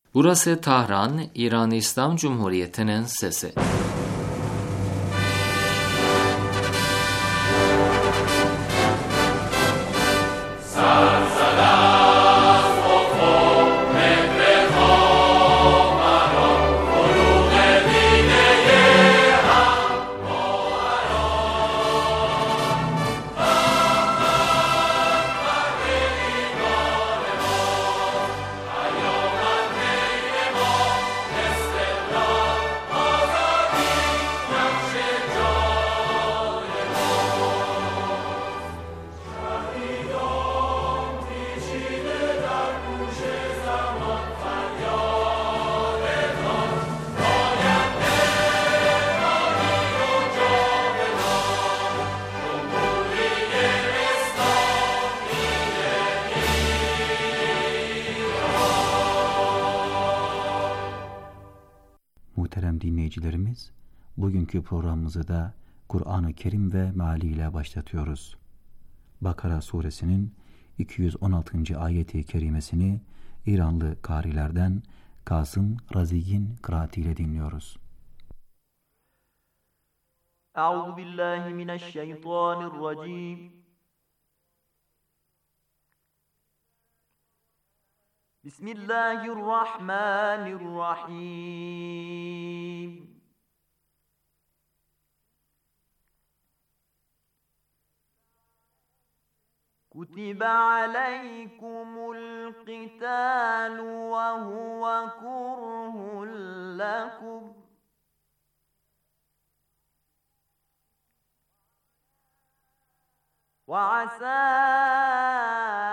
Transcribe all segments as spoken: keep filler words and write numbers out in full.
Burası Tahran, İran İslam Cumhuriyeti'nin sesi. Muhterem dinleyicilerimiz, bugünkü programımızı da Kur'an-ı Kerim ve mealiyle başlatıyoruz. Bakara suresinin iki yüz on altıncı ayeti kerimesini İranlı karilerden Kasım Razi'nin kıraatiyle dinliyoruz. Euzubillahimineşşeytanirracim. Bismillahirrahmanirrahim. Kutibe aleykumul qitalu ve huve kurhun lekum. Ve asâ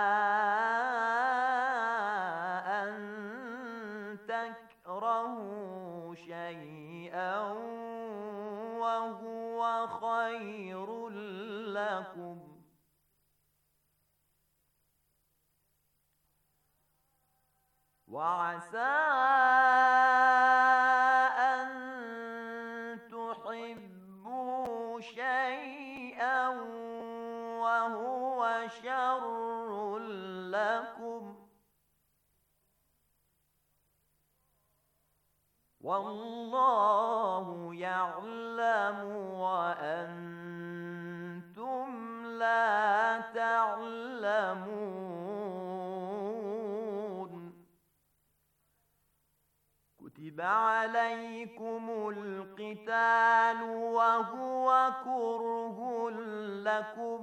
شيئا وهو خير لكم وعسى أن تحبوا شيئا وهو شر لكم والله يعلم وأنتم لا تعلمون كتب عليكم القتال وهو كره لكم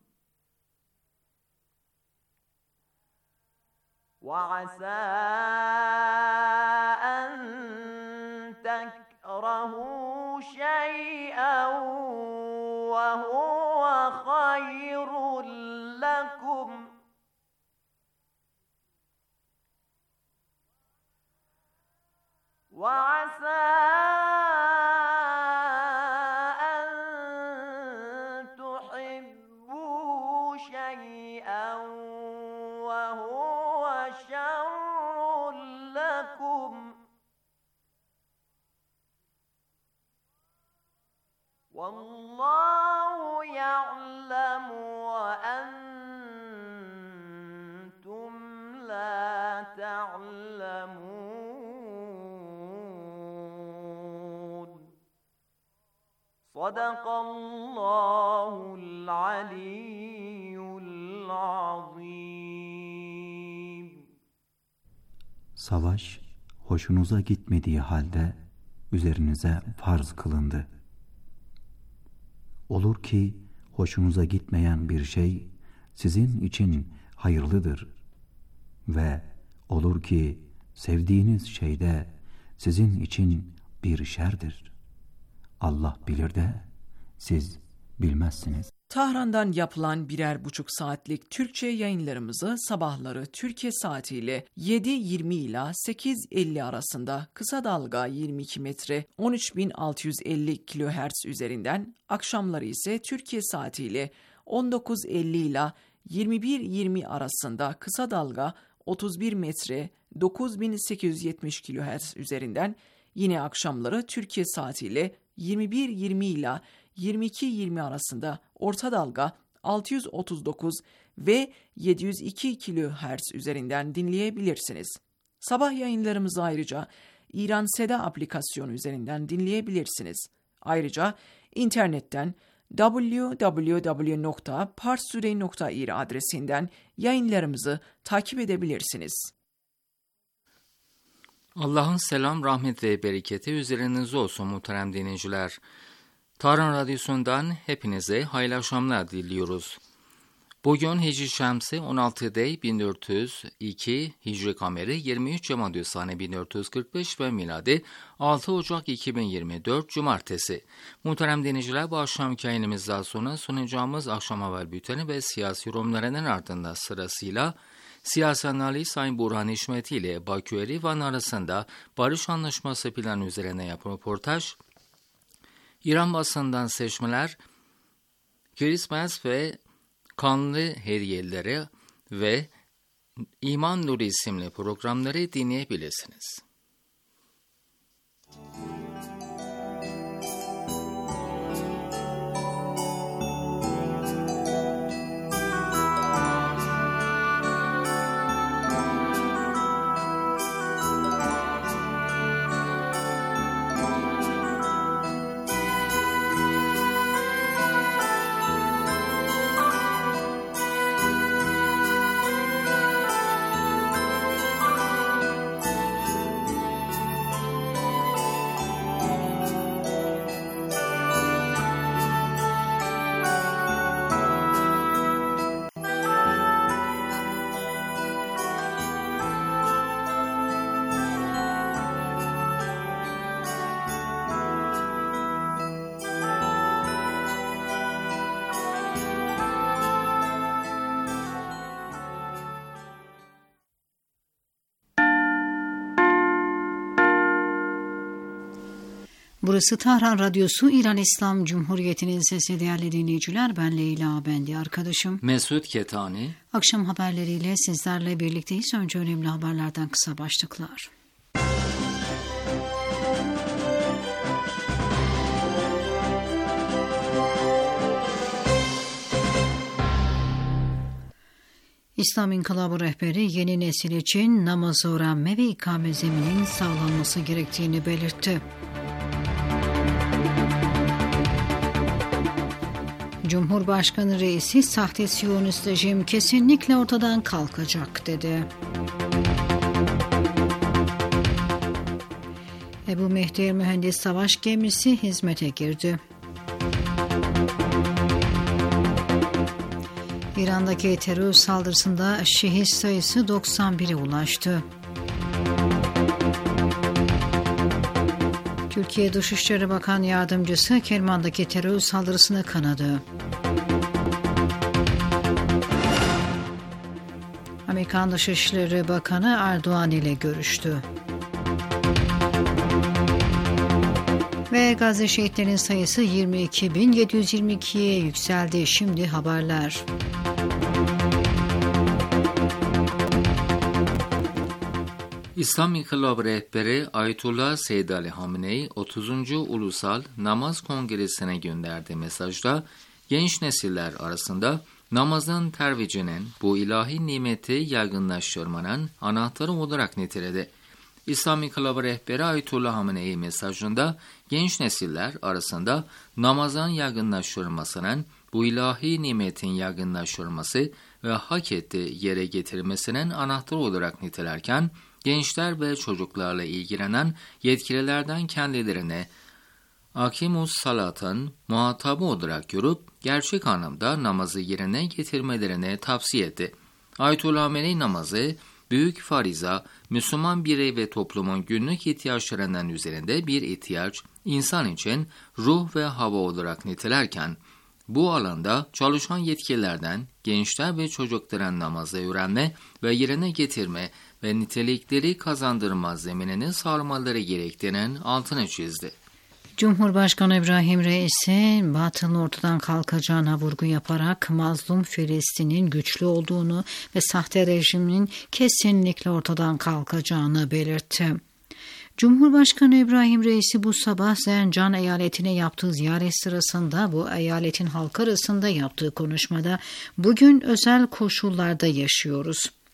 وعسى أن تكرهوا شيئا وهو خير لكم وعسى أن تحبوا شيئا وهو شر لكم والله يعلم وأنتم لا تعلمون صدق الله العلي العظيم. Savaş hoşunuza gitmediği halde üzerinize farz kılındı. Olur ki hoşunuza gitmeyen bir şey sizin için hayırlıdır ve olur ki sevdiğiniz şey de sizin için bir şerdir. Allah bilir de siz bilmezsiniz. Tahran'dan yapılan birer buçuk saatlik Türkçe yayınlarımızı sabahları Türkiye saatiyle yedi yirmi ila sekiz elli arasında kısa dalga yirmi iki metre on üç bin altı yüz elli kilohertz üzerinden, akşamları ise Türkiye saatiyle on dokuz elli ila yirmi bir yirmi arasında kısa dalga otuz bir metre dokuz bin sekiz yüz yetmiş kilohertz üzerinden, yine akşamları Türkiye saatiyle yirmi bir yirmi ila yirmi iki yirmi arasında orta dalga altı yüz otuz dokuz ve yedi yüz iki kilohertz üzerinden dinleyebilirsiniz. Sabah yayınlarımızı ayrıca İran Seda aplikasyonu üzerinden dinleyebilirsiniz. Ayrıca internetten double-u double-u double-u nokta parstoday nokta ir adresinden yayınlarımızı takip edebilirsiniz. Allah'ın selam, rahmet ve bereketi üzerinize olsun muhterem dinleyiciler. Tahran Radyosu'ndan hepinize hayırlı akşamlar diliyoruz. Bugün Hicri Şemsi on altı Dey bin dört yüz iki, Hicri Kameri yirmi üç Cemadyüsani bin dört yüz kırk beş ve miladi altı Ocak iki bin yirmi dört Cumartesi. Muhterem dinleyiciler, bu akşamki yayınımızdan sonra sunacağımız akşam haber bülteni ve siyasi yorumlarının ardından sırasıyla siyasi analiz Sayın Burhan İşmeti ile Bakü Erivan arasında barış anlaşması planı üzerine yapılan röportaj, İran basından seçmeler, Christmas ve kanlı hediyeleri ve İman Nuru isimli programları dinleyebilirsiniz. Burası Tahran Radyosu, İran İslam Cumhuriyeti'nin sesi. Değerli dinleyiciler, ben Leyla, ben de arkadaşım Mesut Ketani. Akşam haberleriyle sizlerle birlikteyiz. Önce önemli haberlerden kısa başlıklar. İslam İnkılabı rehberi yeni nesil için namazı öğrenme ve ikame zemininin sağlanması gerektiğini belirtti. Cumhurbaşkanı reisi sahte Siyonist rejim kesinlikle ortadan kalkacak dedi. Ebu Mehdi mühendis savaş gemisi hizmete girdi. İran'daki terör saldırısında şehit sayısı doksan bire ulaştı. Türkiye Dışişleri Bakan Yardımcısı Kerman'daki terör saldırısını kınadı. Amerikan Dışişleri Bakanı Erdoğan ile görüştü. Ve Gazze şehitlerinin sayısı yirmi iki bin yedi yüz yirmi ikiye yükseldi. Şimdi haberler. İslam İnkılabı rehberi Ayetullah Seyyid Ali Hamenei otuzuncu Ulusal Namaz Kongresi'ne gönderdiği mesajda genç nesiller arasında namazın tervicinin bu ilahi nimeti yaygınlaştırmanın anahtarı olarak niteledi. İslam İnkılabı rehberi Ayetullah Hamenei mesajında genç nesiller arasında namazın yaygınlaştırılmasının bu ilahi nimetin yaygınlaştırılması ve hak ettiği yere getirilmesinin anahtarı olarak nitelerken, gençler ve çocuklarla ilgilenen yetkililerden kendilerine akimus salatın muhatabı olarak görüp gerçek anlamda namazı yerine getirmelerine tavsiye etti. Ayetullah Hamenei namazı büyük fariza, Müslüman birey ve toplumun günlük ihtiyaçlarından üzerinde bir ihtiyaç, insan için ruh ve hava olarak nitelerken, bu alanda çalışan yetkililerden gençler ve çocukların namazı öğrenme ve yerine getirme ve nitelikleri kazandırma zeminini sağlamaları gerektiğinin altını çizdi. Cumhurbaşkanı İbrahim Reisi, batılın ortadan kalkacağına vurgu yaparak mazlum Filistin'in güçlü olduğunu ve sahte rejimin kesinlikle ortadan kalkacağını belirtti. Cumhurbaşkanı İbrahim Reisi bu sabah Zencan eyaletine yaptığı ziyaret sırasında bu eyaletin halkı arasında yaptığı konuşmada bugün özel koşullarda yaşıyoruz.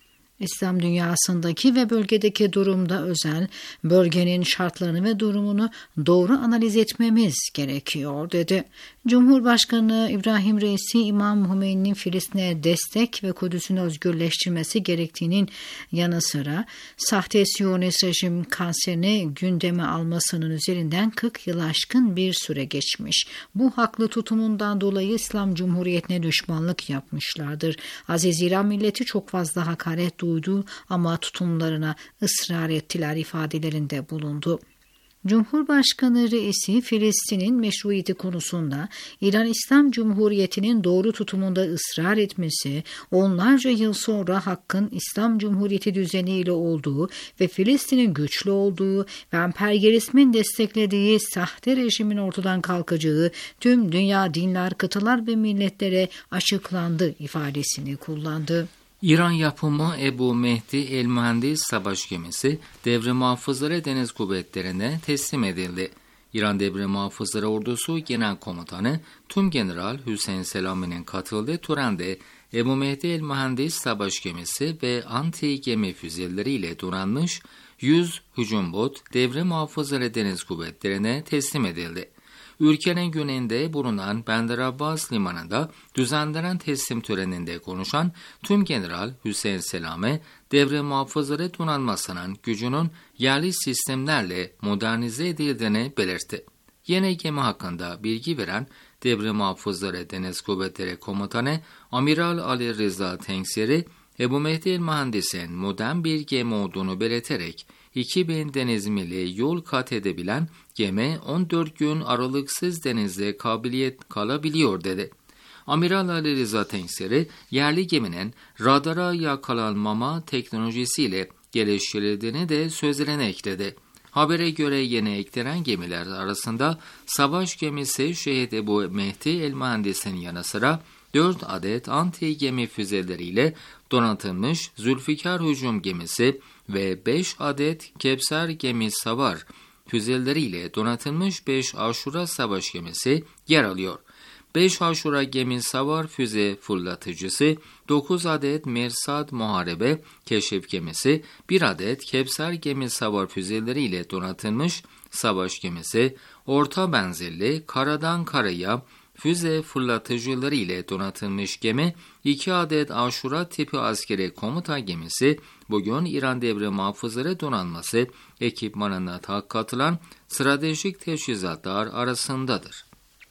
İslam dünyasındaki ve bölgedeki durumda özel, bölgenin şartlarını ve durumunu doğru analiz etmemiz gerekiyor dedi. Cumhurbaşkanı İbrahim Reisi, İmam Hümeyni'nin Filistin'e destek ve Kudüs'ün özgürleştirmesi gerektiğinin yanı sıra sahte Siyonist rejim kanserini gündeme almasının üzerinden kırk yıl aşkın bir süre geçmiş. Bu haklı tutumundan dolayı İslam Cumhuriyeti'ne düşmanlık yapmışlardır. Aziz İran milleti çok fazla hakaret duydu ama tutumlarına ısrar ettiler ifadelerinde bulundu. Cumhurbaşkanı Reisi, Filistin'in meşruiyeti konusunda İran İslam Cumhuriyeti'nin doğru tutumunda ısrar etmesi, onlarca yıl sonra Hakk'ın İslam Cumhuriyeti düzeniyle olduğu ve Filistin'in güçlü olduğu ve emperyalizmin desteklediği sahte rejimin ortadan kalkacağı tüm dünya dinler, kıtalar ve milletlere açıklandı ifadesini kullandı. İran yapımı Ebu Mehdi El-Mühendis savaş gemisi Devre Muhafızları Deniz Kuvvetleri'ne teslim edildi. İran Devre Muhafızları Ordusu Genel Komutanı Tümgeneral Hüseyin Selami'nin katıldığı törende Ebu Mehdi El-Mühendis savaş gemisi ve anti gemi füzeleriyle donanmış yüz hücum bot Devre Muhafızları Deniz Kuvvetleri'ne teslim edildi. Ülkenin güneyinde bulunan Bandar Abbas limanında düzenlenen teslim töreninde konuşan Tümgeneral Hüseyin Selami, devre muhafızları donanmasının gücünün yerli sistemlerle modernize edildiğini belirtti. Yeni gemi hakkında bilgi veren Devre Muhafızları Deniz Kuvvetleri Komutanı Amiral Ali Rıza Tenkseri, Ebu Mehdi El-Mühendis'in modern bir gemi olduğunu belirterek iki bin deniz mili yol kat edebilen gemi on dört gün aralıksız denizde kabiliyet kalabiliyor dedi. Amiral Ali Rıza Tenkseri, yerli geminin radara yakalanmama teknolojisiyle geliştirildiğini de sözlerine ekledi. Habere göre yeni eklenen gemiler arasında savaş gemisi Şehit Ebu Mehdi El-Mühendis'in yanı sıra dört adet anti gemi füzeleriyle donatılmış Zülfikar hücum gemisi ve beş adet Kevser gemi savar füzeleriyle donatılmış beş Aşura savaş gemisi yer alıyor. beş Aşura gemi savar füze fırlatıcısı, dokuz adet Mersad Muharebe keşif gemisi, bir adet Kevser gemi savar füzeleriyle donatılmış savaş gemisi, orta benzerli karadan karaya füze fırlatıcıları ile donatılmış gemi, iki adet Aşura tipi askeri komuta gemisi, bugün İran Devre Muhafızları Donanması ekipmanına katılan stratejik teçhizatlar arasındadır.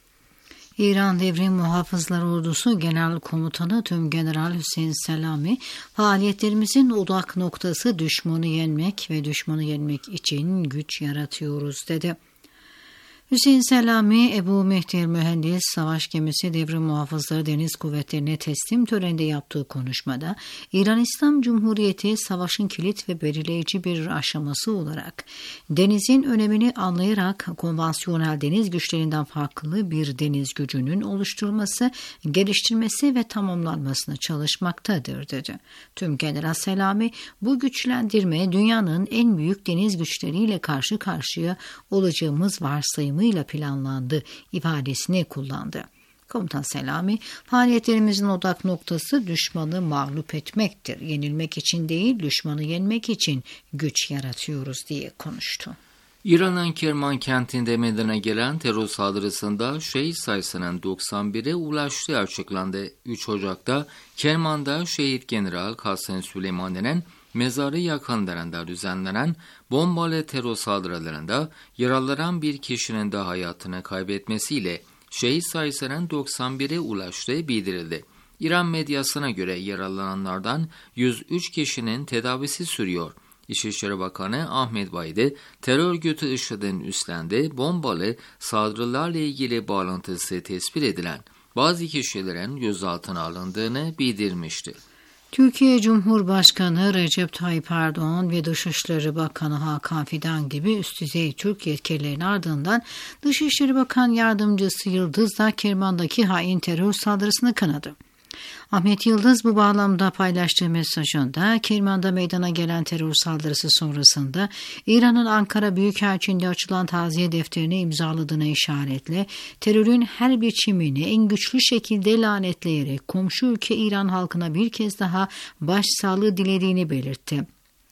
İran Devre Muhafızları Ordusu Genel Komutanı Tümgeneral Hüseyin Selami, faaliyetlerimizin odak noktası düşmanı yenmek ve düşmanı yenmek için güç yaratıyoruz dedi. Hüseyin Selami, Ebu Mehdi El-Mühendis savaş gemisi Devre Muhafızları Deniz Kuvvetleri'ne teslim töreninde yaptığı konuşmada, İran İslam Cumhuriyeti savaşın kilit ve belirleyici bir aşaması olarak denizin önemini anlayarak konvansiyonel deniz güçlerinden farklı bir deniz gücünün oluşturulması, geliştirmesi ve tamamlanmasına çalışmaktadır dedi. Tümgeneral Selami, bu güçlendirme dünyanın en büyük deniz güçleriyle karşı karşıya olacağımız varsayımı ile planlandı ifadesini kullandı. Komutan Selami, faaliyetlerimizin odak noktası düşmanı mağlup etmektir. Yenilmek için değil, düşmanı yenmek için güç yaratıyoruz diye konuştu. İran'ın Kerman kentinde meydana gelen terör saldırısında şehit sayısının doksan bire ulaştığı açıklandı. üç Ocak'ta Kerman'da şehit General Kasem Süleymani'nin mezarı yakınlarında düzenlenen bombalı terör saldırılarında yaralanan bir kişinin de hayatını kaybetmesiyle şehit sayısının doksan bire ulaştığı bildirildi. İran medyasına göre yaralananlardan yüz üç kişinin tedavisi sürüyor. İçişleri Bakanı Ahmet Vahidi, terör örgütü IŞİD'in üstlendiği bombalı saldırılarla ilgili bağlantısı tespit edilen bazı kişilerin gözaltına alındığını bildirmişti. Türkiye Cumhurbaşkanı Recep Tayyip Erdoğan ve Dışişleri Bakanı Hakan Fidan gibi üst düzey Türk yetkililerin ardından Dışişleri Bakan Yardımcısı Yıldız da Kerman'daki hain terör saldırısını kınadı. Ahmet Yıldız bu bağlamda paylaştığı mesajında Kirman'da meydana gelen terör saldırısı sonrasında İran'ın Ankara Büyükelçiliği'nde açılan taziye defterini imzaladığına işaretle terörün her biçimini en güçlü şekilde lanetleyerek komşu ülke İran halkına bir kez daha başsağlığı dilediğini belirtti.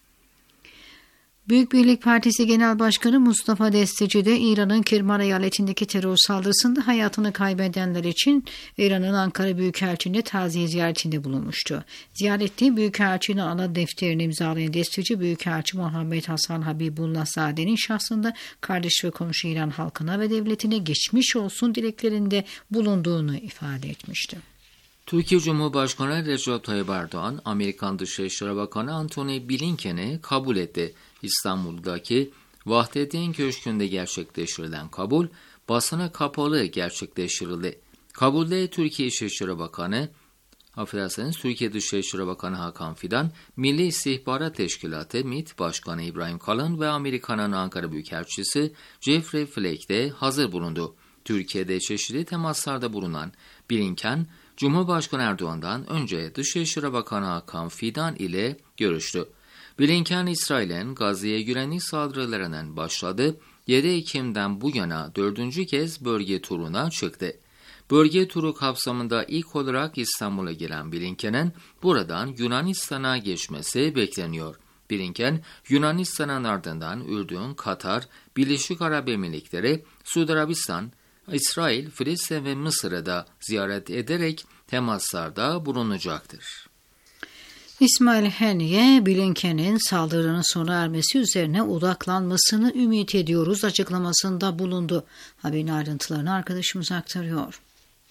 Büyük Birlik Partisi Genel Başkanı Mustafa Desteci de İran'ın Kirman eyaletindeki terör saldırısında hayatını kaybedenler için İran'ın Ankara Büyükelçiliği'nde taziye ziyaretinde bulunmuştu. Ziyarette Büyükelçiliğin ana defterini imzalayan Desteci, Büyükelçi Muhammed Hasan Habibullahzade'nin şahsında kardeş ve komşu İran halkına ve devletine geçmiş olsun dileklerinde bulunduğunu ifade etmişti. Türkiye Cumhurbaşkanı Recep Tayyip Erdoğan, Amerikan Dışişleri Bakanı Antony Blinken'i kabul etti. İstanbul'daki Vahdettin Köşkü'nde gerçekleştirilen kabul, basına kapalı gerçekleştirildi. Kabulde Türkiye İçişleri Bakanı, affedersiniz Türkiye Dışişleri Bakanı Hakan Fidan, Milli İstihbarat Teşkilatı M İ T Başkanı İbrahim Kalın ve Amerika'nın Ankara Büyükelçisi Jeffrey Flake de hazır bulundu. Türkiye'de çeşitli temaslarda bulunan Blinken, Cumhurbaşkanı Erdoğan'dan önce Dışişleri Bakanı Hakan Fidan ile görüştü. Blinken, İsrail'in Gazze'ye güvenlik saldırılarının başladığı yedi Ekim'den bu yana dördüncü kez bölge turuna çıktı. Bölge turu kapsamında ilk olarak İstanbul'a gelen Blinken'in buradan Yunanistan'a geçmesi bekleniyor. Blinken, Yunanistan'ın ardından Ürdün, Katar, Birleşik Arap Emirlikleri, Suudi Arabistan, İsrail, Filistin ve Mısır'ı da ziyaret ederek temaslarda bulunacaktır. İsmail Haniye, Blinken'in saldırının sona ermesi üzerine odaklanmasını ümit ediyoruz açıklamasında bulundu. Haberin ayrıntılarını arkadaşımız aktarıyor.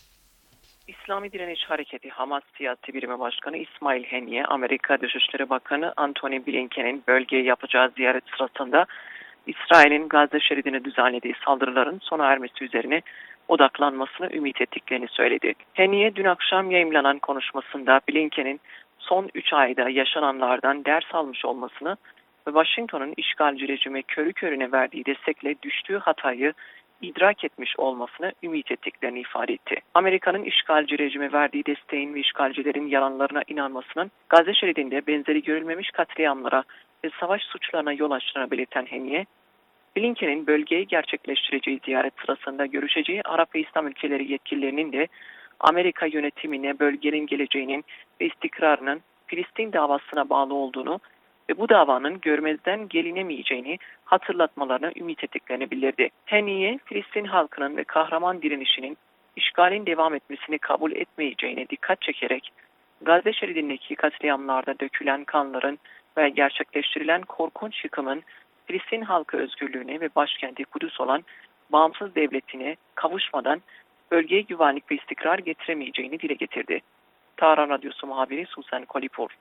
İslami Direniş Hareketi Hamas Siyasi Birimi Başkanı İsmail Haniye, Amerika Dışişleri Bakanı Antony Blinken'in bölgeye yapacağı ziyaret sırasında İsrail'in Gazze şeridine düzenlediği saldırıların sona ermesi üzerine odaklanmasını ümit ettiklerini söyledi. Haniye, dün akşam yayımlanan konuşmasında Blinken'in son üç ayda yaşananlardan ders almış olmasını ve Washington'un işgalci rejime körü körüne verdiği destekle düştüğü hatayı idrak etmiş olmasını ümit ettiklerini ifade etti. Amerika'nın işgalci rejime verdiği desteğin ve işgalcilerin yalanlarına inanmasının Gazze şeridinde benzeri görülmemiş katliamlara ve savaş suçlarına yol açtığını belirten Haniye, Blinken'in bölgeyi gerçekleştireceği ziyaret sırasında görüşeceği Arap ve İslam ülkeleri yetkililerinin de Amerika yönetimine bölgenin geleceğinin ve istikrarının Filistin davasına bağlı olduğunu ve bu davanın görmezden gelinemeyeceğini hatırlatmalarına ümit ettiklerini bildirdi. Haniye, Filistin halkının ve kahraman direnişinin işgalin devam etmesini kabul etmeyeceğine dikkat çekerek, Gazze şeridindeki katliamlarda dökülen kanların ve gerçekleştirilen korkunç yıkımın Filistin halkı özgürlüğüne ve başkenti Kudüs olan bağımsız devletine kavuşmadan bölgeye güvenlik ve istikrar getiremeyeceğini dile getirdi. Tahran Radyosu muhabiri Susan Kolipur.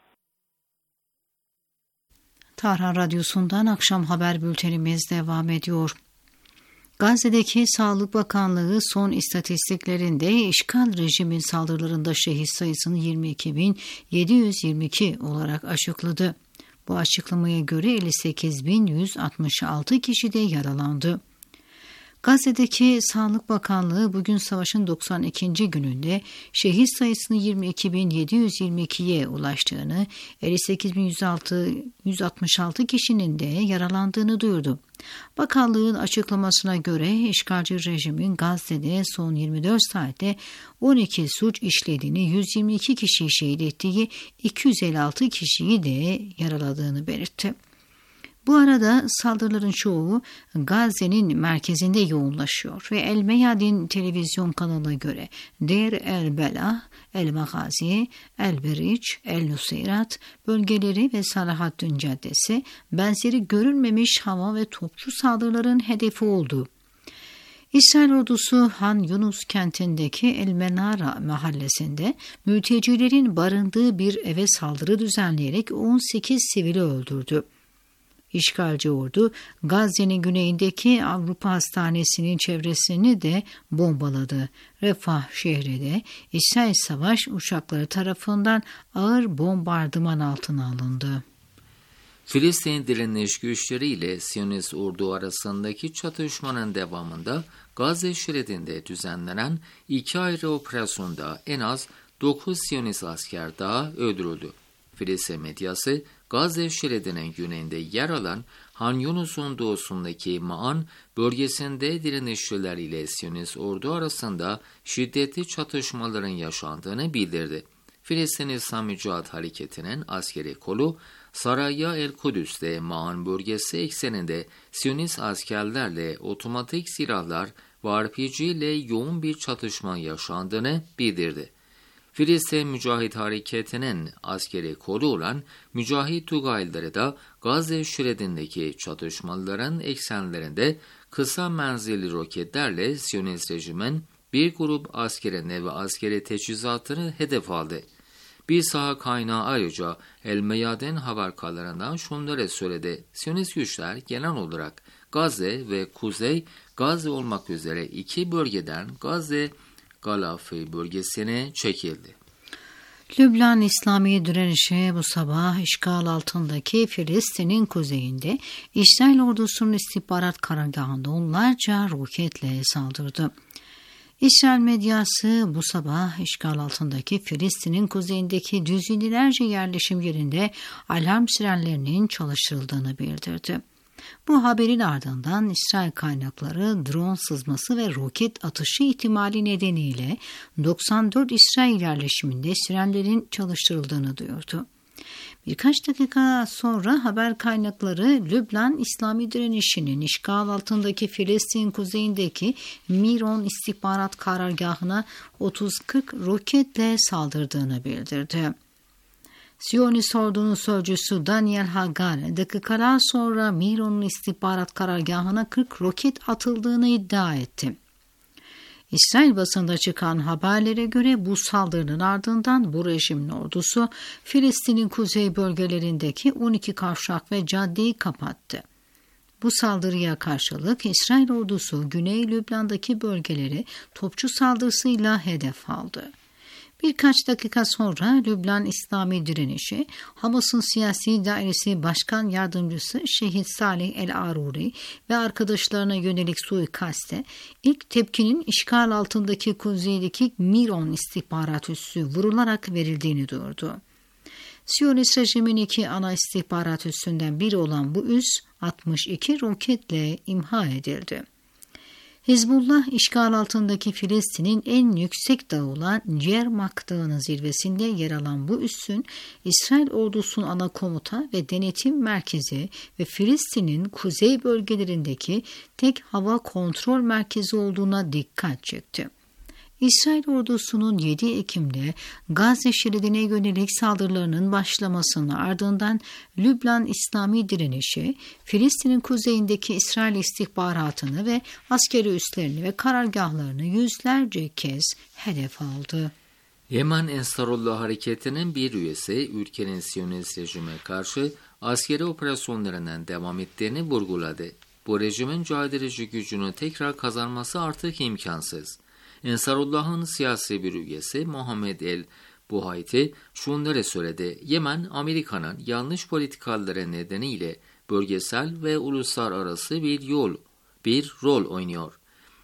Tahran Radyosu'ndan akşam haber bültenimiz devam ediyor. Gazze'deki Sağlık Bakanlığı son istatistiklerinde işgal rejimin saldırılarında şehit sayısını yirmi iki bin yedi yüz yirmi iki olarak açıkladı. Bu açıklamaya göre elli sekiz bin yüz altmış altı kişi de yaralandı. Gazze'deki Sağlık Bakanlığı bugün savaşın doksan ikinci gününde şehit sayısının yirmi iki bin yedi yüz yirmi ikiye ulaştığını, elli sekiz bin yüz altmış altı kişinin de yaralandığını duyurdu. Bakanlığın açıklamasına göre işgalci rejimin Gazze'de son yirmi dört saatte on iki suç işlediğini, yüz yirmi iki kişiyi şehit ettiği, iki yüz elli altı kişiyi de yaraladığını belirtti. Bu arada saldırıların çoğu Gazze'nin merkezinde yoğunlaşıyor ve El Meyadin televizyon kanalına göre Der El Belah, El Magazi, El Beriç, El Nuseyrat bölgeleri ve Salahaddin Caddesi benzeri görülmemiş hava ve topçu saldırıların hedefi oldu. İsrail ordusu Han Yunus kentindeki El Menara mahallesinde mültecilerin barındığı bir eve saldırı düzenleyerek on sekiz sivili öldürdü. İşgalci ordu Gazze'nin güneyindeki Avrupa Hastanesi'nin çevresini de bombaladı. Refah şehri de İsrail savaş uçakları tarafından ağır bombardıman altına alındı. Filistin direniş güçleri ile Siyonist ordu arasındaki çatışmanın devamında Gazze şeridinde düzenlenen iki ayrı operasyonda en az dokuz Siyonist asker daha öldürüldü. Filistin medyası, Gazze şeridinin güneyinde yer alan Han Yunus'un doğusundaki Ma'an bölgesinde direnişçiler ile Siyonist ordu arasında şiddetli çatışmaların yaşandığını bildirdi. Filistin İslam Mücahit Hareketi'nin askeri kolu, Saraya El Kudüs'te Ma'an bölgesi ekseninde Siyonist askerlerle otomatik silahlar ve R P G ile yoğun bir çatışma yaşandığını bildirdi. Filistin Mücahit Hareketi'nin askeri kolu olan Mücahit Tugayları da Gazze şeridindeki çatışmaların eksenlerinde kısa menzilli roketlerle Siyonist rejimin bir grup askerini ve askeri teçhizatını hedef aldı. Bir saha kaynağı ayrıca El Meyaden haberkalarından şunları söyledi. Siyonist güçler genel olarak Gazze ve Kuzey Gazze olmak üzere iki bölgeden Gazze Galafi bölgesine çekildi. Lübnan İslami direnişi bu sabah işgal altındaki Filistin'in kuzeyinde İsrail ordusunun istihbarat karargahında onlarca roketle saldırdı. İsrail medyası bu sabah işgal altındaki Filistin'in kuzeyindeki düzinelerce yerleşim yerinde alarm sirenlerinin çalıştırıldığını bildirdi. Bu haberin ardından İsrail kaynakları drone sızması ve roket atışı ihtimali nedeniyle doksan dört İsrail yerleşiminde sirenlerin çalıştırıldığını duyurdu. Birkaç dakika sonra haber kaynakları Lübnan İslami direnişinin işgal altındaki Filistin kuzeyindeki Miron istihbarat karargahına otuz kırk roketle saldırdığını bildirdi. Siyonist ordunun sözcüsü Daniel Hagar, dakikalar sonra Miron'un istihbarat karargahına kırk roket atıldığını iddia etti. İsrail basında çıkan haberlere göre bu saldırının ardından bu rejimin ordusu Filistin'in kuzey bölgelerindeki on iki kavşak ve caddeyi kapattı. Bu saldırıya karşılık İsrail ordusu Güney Lübnan'daki bölgeleri topçu saldırısıyla hedef aldı. Birkaç dakika sonra Lübnan İslami direnişi, Hamas'ın siyasi dairesi başkan yardımcısı Şehit Salih El-Aruri ve arkadaşlarına yönelik suikaste ilk tepkinin işgal altındaki kuzeydeki Miron istihbarat üssü vurularak verildiğini duyurdu. Siyonist rejimin iki ana istihbarat üssünden biri olan bu üs altmış iki roketle imha edildi. Hizbullah, işgal altındaki Filistin'in en yüksek dağı olan Cermak Dağı'nın zirvesinde yer alan bu üssün, İsrail ordusunun ana komuta ve denetim merkezi ve Filistin'in kuzey bölgelerindeki tek hava kontrol merkezi olduğuna dikkat çekti. İsrail ordusunun yedi Ekim'de Gazze şeridine yönelik saldırılarının başlamasının ardından Lübnan İslami direnişi, Filistin'in kuzeyindeki İsrail istihbaratını ve askeri üslerini ve karargahlarını yüzlerce kez hedef aldı. Yemen Ensarullah Hareketi'nin bir üyesi ülkenin Siyonist rejime karşı askeri operasyonlarından devam ettiğini vurguladı. Bu rejimin caydırıcı gücünü tekrar kazanması artık imkansız. Ensarullah'ın siyasi bir üyesi Muhammed El Buhayti şunları söyledi. Yemen, Amerika'nın yanlış politikaları nedeniyle bölgesel ve uluslararası bir yol, bir rol oynuyor.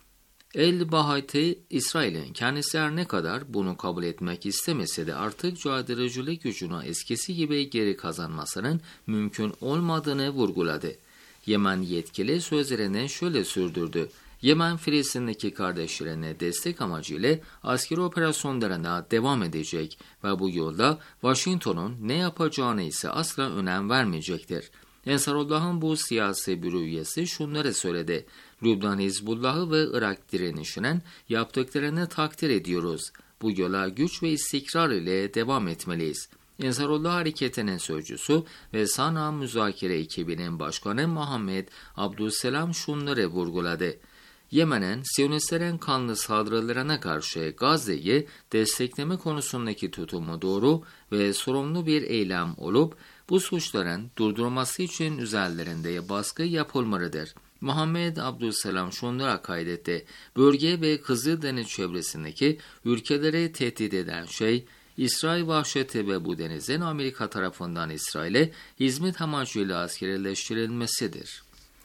El Buhayti, İsrail'in kendisi her ne kadar bunu kabul etmek istemese de artık caydırıcılık gücünü eskisi gibi geri kazanmasının mümkün olmadığını vurguladı. Yemen yetkili sözlerinden şöyle sürdürdü. Yemen, Filistin'deki kardeşlerine destek amacıyla askeri operasyonlarına devam edecek ve bu yolda Washington'un ne yapacağını ise asla önem vermeyecektir. Ensarullah'ın bu siyasi büro üyesi şunları söyledi. Lübnan Hizbullah'ı ve Irak direnişinin yaptıklarını takdir ediyoruz. Bu yola güç ve istikrar ile devam etmeliyiz. Ensarullah Hareketi'nin sözcüsü ve Sana müzakere ekibinin başkanı Muhammed Abdüsselam şunları vurguladı. Yemen'in Siyonistlerin kanlı saldırılarına karşı Gazze'yi destekleme konusundaki tutumu doğru ve sorumlu bir eylem olup bu suçların durdurulması için üzerlerinde baskı yapılmalıdır. Muhammed Abdüsselam şunlara kaydetti. Bölge ve Kızıldeniz çevresindeki ülkeleri tehdit eden şey İsrail vahşeti ve bu denizin Amerika tarafından İsrail'e hizmet amacıyla askerileştirilmesidir.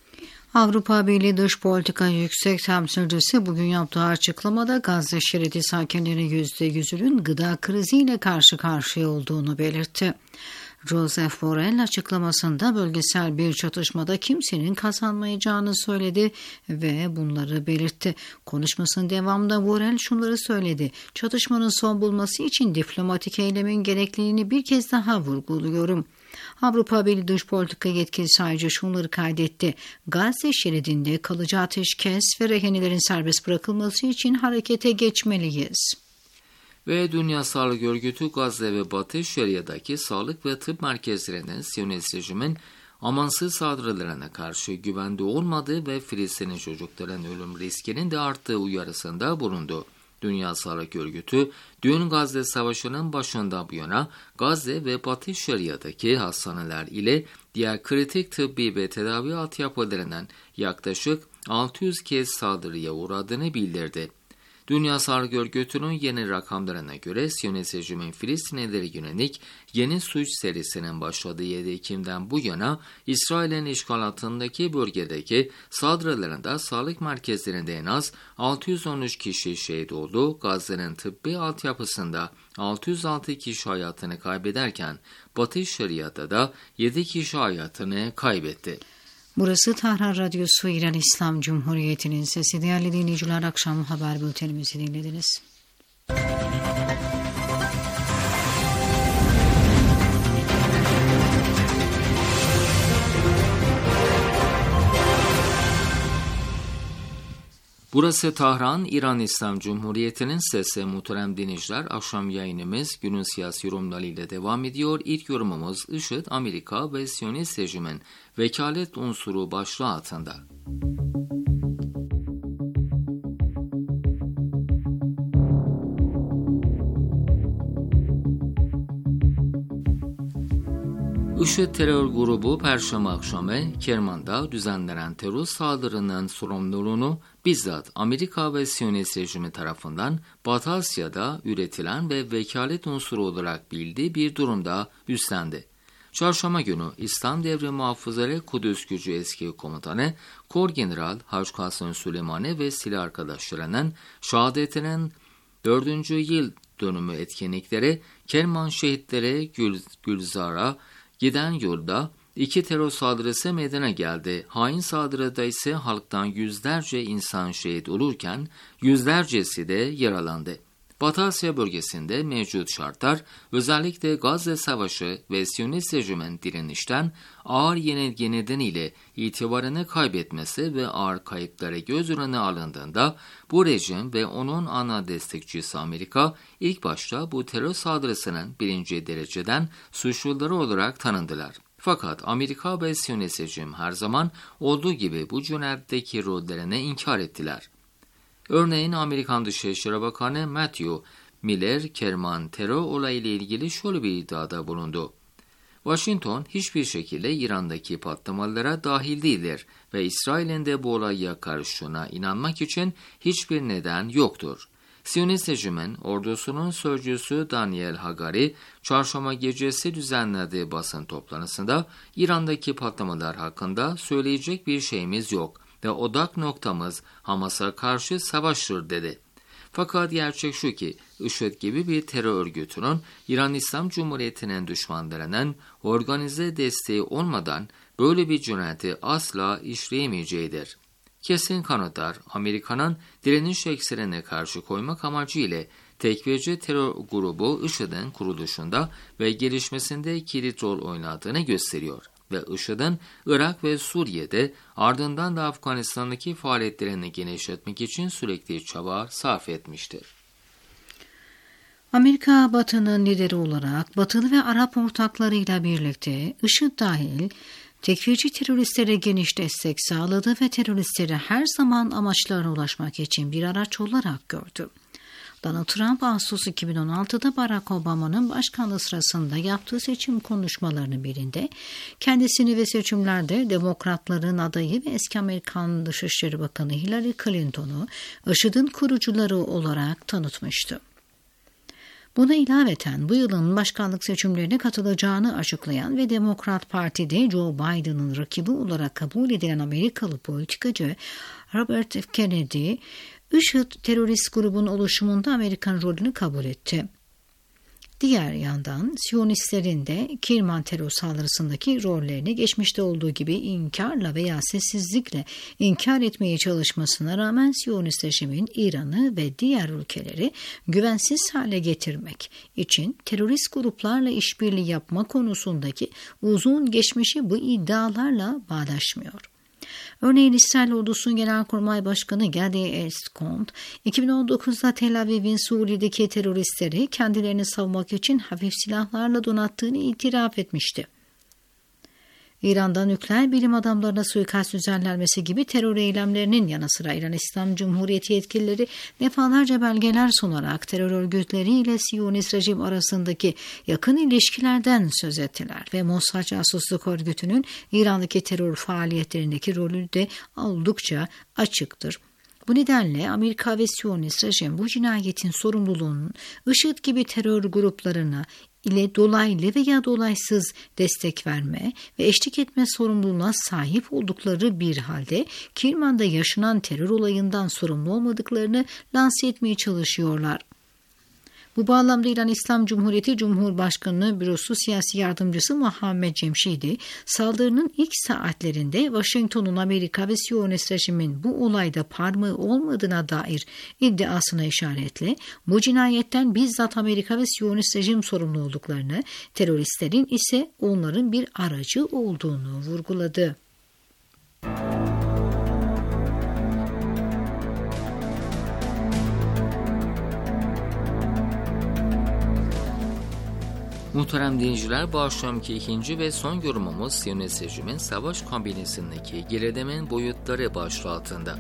Avrupa Birliği Dış Politika Yüksek Temsilcisi bugün yaptığı açıklamada Gazze şeridi sakinleri yüzde yüzünün gıda kriziyle karşı karşıya olduğunu belirtti. Joseph Borrell açıklamasında bölgesel bir çatışmada kimsenin kazanmayacağını söyledi ve bunları belirtti. Konuşmasının devamında Borrell şunları söyledi. Çatışmanın son bulması için diplomatik eylemin gerekliliğini bir kez daha vurguluyorum. Avrupa Birliği Dış Politika yetkilisi ayrıca şunları kaydetti. Gazze şeridinde kalıcı ateşkes ve rehinelerin serbest bırakılması için harekete geçmeliyiz. Ve Dünya Sağlık Örgütü Gazze ve Batı Şeria'daki sağlık ve tıp merkezlerinin Siyonist rejimin amansız saldırılarına karşı güvende olmadığı ve Filistinli çocukların ölüm riskinin de arttığı uyarısında bulundu. Dünya Sağlık Örgütü, dün Gazze Savaşı'nın başından bu yana Gazze ve Batı Şeria'daki hastaneler ile diğer kritik tıbbi ve tedavi altyapılarının yaklaşık altı yüz kez saldırıya uğradığını bildirdi. Dünya Sağlık Örgütü'nün yeni rakamlarına göre Siyonist rejimin Filistinlilere yönelik yeni suç serisinin başladığı yedi Ekim'den bu yana İsrail'in işgal altındaki bölgedeki saldırılarında sağlık merkezlerinde en az altı yüz on üç kişi şehit oldu. Gazze'nin tıbbi altyapısında altı yüz altı kişi hayatını kaybederken Batı Şeria'da da yedi kişi hayatını kaybetti. Burası Tahran Radyosu İran İslam Cumhuriyeti'nin sesi. Değerli dinleyiciler, akşam haber bültenimizi dinlediniz. Burası Tahran, İran İslam Cumhuriyeti'nin sesi. Muhterem dinleyiciler, akşam yayınımız günün siyasi yorumlarıyla devam ediyor. İlk yorumumuz IŞİD, Amerika ve Siyonist rejimin vekalet unsuru başlığı altında. IŞİD terör grubu Perşembe akşamı Kerman'da düzenlenen terör saldırının sorumluluğunu bizzat Amerika ve Siyonist rejimi tarafından Batı Asya'da üretilen ve vekalet unsuru olarak bildiği bir durumda üstlendi. Çarşamba günü İslam Devri Muhafızları Kudüs Gücü eski komutanı Kor General Hacı Kasım Süleymani ve silah arkadaşlarının şehadetinin dördüncü yıl dönümü etkinlikleri Kerman şehitleri Gül, Gülzar'a giden yolda iki terör saldırısı meydana geldi. Hain saldırıda ise halktan yüzlerce insan şehit olurken yüzlercesi de yaralandı. Batı Asya bölgesinde mevcut şartlar özellikle Gazze Savaşı ve Siyonist rejimin direnişten ağır yenilgi nedeniyle itibarını kaybetmesi ve ağır kayıpları göz önüne alındığında bu rejim ve onun ana destekçisi Amerika ilk başta bu terör saldırısının birinci dereceden suçluları olarak tanındılar. Fakat Amerika ve Siyonist rejim her zaman olduğu gibi bu cinayetdeki rollerini inkar ettiler. Örneğin Amerikan Dışişleri Bakanı Matthew Miller, Kerman terör olayıyla ilgili şöyle bir iddiada bulundu. Washington hiçbir şekilde İran'daki patlamalara dahil değildir ve İsrail'in de bu olaya karıştığına inanmak için hiçbir neden yoktur. Siyonist rejimin ordusunun sözcüsü Daniel Hagari, çarşamba gecesi düzenlediği basın toplantısında İran'daki patlamalar hakkında söyleyecek bir şeyimiz yok ve odak noktamız Hamas'a karşı savaştır dedi. Fakat gerçek şu ki IŞİD gibi bir terör örgütünün İran İslam Cumhuriyeti'nin düşmanlarının organize desteği olmadan böyle bir cinayeti asla işleyemeyeceğidir. Kesin kanıtlar Amerika'nın direniş ekserine karşı koymak amacıyla tekfirci terör grubu IŞİD'in kuruluşunda ve gelişmesinde kilit rol oynadığını gösteriyor ve IŞİD'in Irak ve Suriye'de ardından da Afganistan'daki faaliyetlerini genişletmek için sürekli çaba sarf etmiştir. Amerika, Batı'nın lideri olarak Batılı ve Arap ortaklarıyla birlikte IŞİD dahil tekfirci teröristlere geniş destek sağladı ve teröristleri her zaman amaçlarına ulaşmak için bir araç olarak gördü. Donald Trump, Ağustos iki bin on altıda Barack Obama'nın başkanlığı sırasında yaptığı seçim konuşmalarının birinde kendisini ve seçimlerde Demokratların adayı ve eski Amerikan Dışişleri Bakanı Hillary Clinton'u IŞİD'in kurucuları olarak tanıtmıştı. Buna ilaveten bu yılın başkanlık seçimlerine katılacağını açıklayan ve Demokrat Parti'de Joe Biden'ın rakibi olarak kabul edilen Amerikalı politikacı Robert F. Kennedy, IŞİD terörist grubun oluşumunda Amerikan rolünü kabul etti. Diğer yandan Siyonistlerin de Kirman terör saldırısındaki rollerini geçmişte olduğu gibi inkarla veya sessizlikle inkar etmeye çalışmasına rağmen Siyonist rejimin İran'ı ve diğer ülkeleri güvensiz hale getirmek için terörist gruplarla işbirliği yapma konusundaki uzun geçmişi bu iddialarla bağdaşmıyor. Örneğin İsrail Ordusu'nun Genelkurmay Başkanı Gadi Eisenkot, iki bin on dokuzda Tel Aviv'in Suriye'deki teröristleri kendilerini savunmak için hafif silahlarla donattığını itiraf etmişti. İran'da nükleer bilim adamlarına suikast düzenlenmesi gibi terör eylemlerinin yanı sıra İran İslam Cumhuriyeti yetkilileri defalarca belgeler sunarak terör örgütleriyle Siyonist rejim arasındaki yakın ilişkilerden söz ettiler ve Mossad Casusluk Örgütü'nün İran'daki terör faaliyetlerindeki rolü de oldukça açıktır. Bu nedenle Amerika ve Siyonist rejim bu cinayetin sorumluluğunun IŞİD gibi terör gruplarına ile dolaylı veya dolaysız destek verme ve eşlik etme sorumluluğuna sahip oldukları bir halde Kirman'da yaşanan terör olayından sorumlu olmadıklarını lanse etmeye çalışıyorlar. Bu bağlamda İran İslam Cumhuriyeti Cumhurbaşkanı Bürosu Siyasi Yardımcısı Muhammed Cemşidi, saldırının ilk saatlerinde Washington'un Amerika ve Siyonist rejimin bu olayda parmağı olmadığına dair iddiasına işaretle, bu cinayetten bizzat Amerika ve Siyonist rejim sorumlu olduklarını, teröristlerin ise onların bir aracı olduğunu vurguladı. Muhterem dinleyiciler, bu akşamki ikinci ve son yorumumuz Siyonist rejimin savaş kabinesindeki gerilemin boyutları başlığı altında.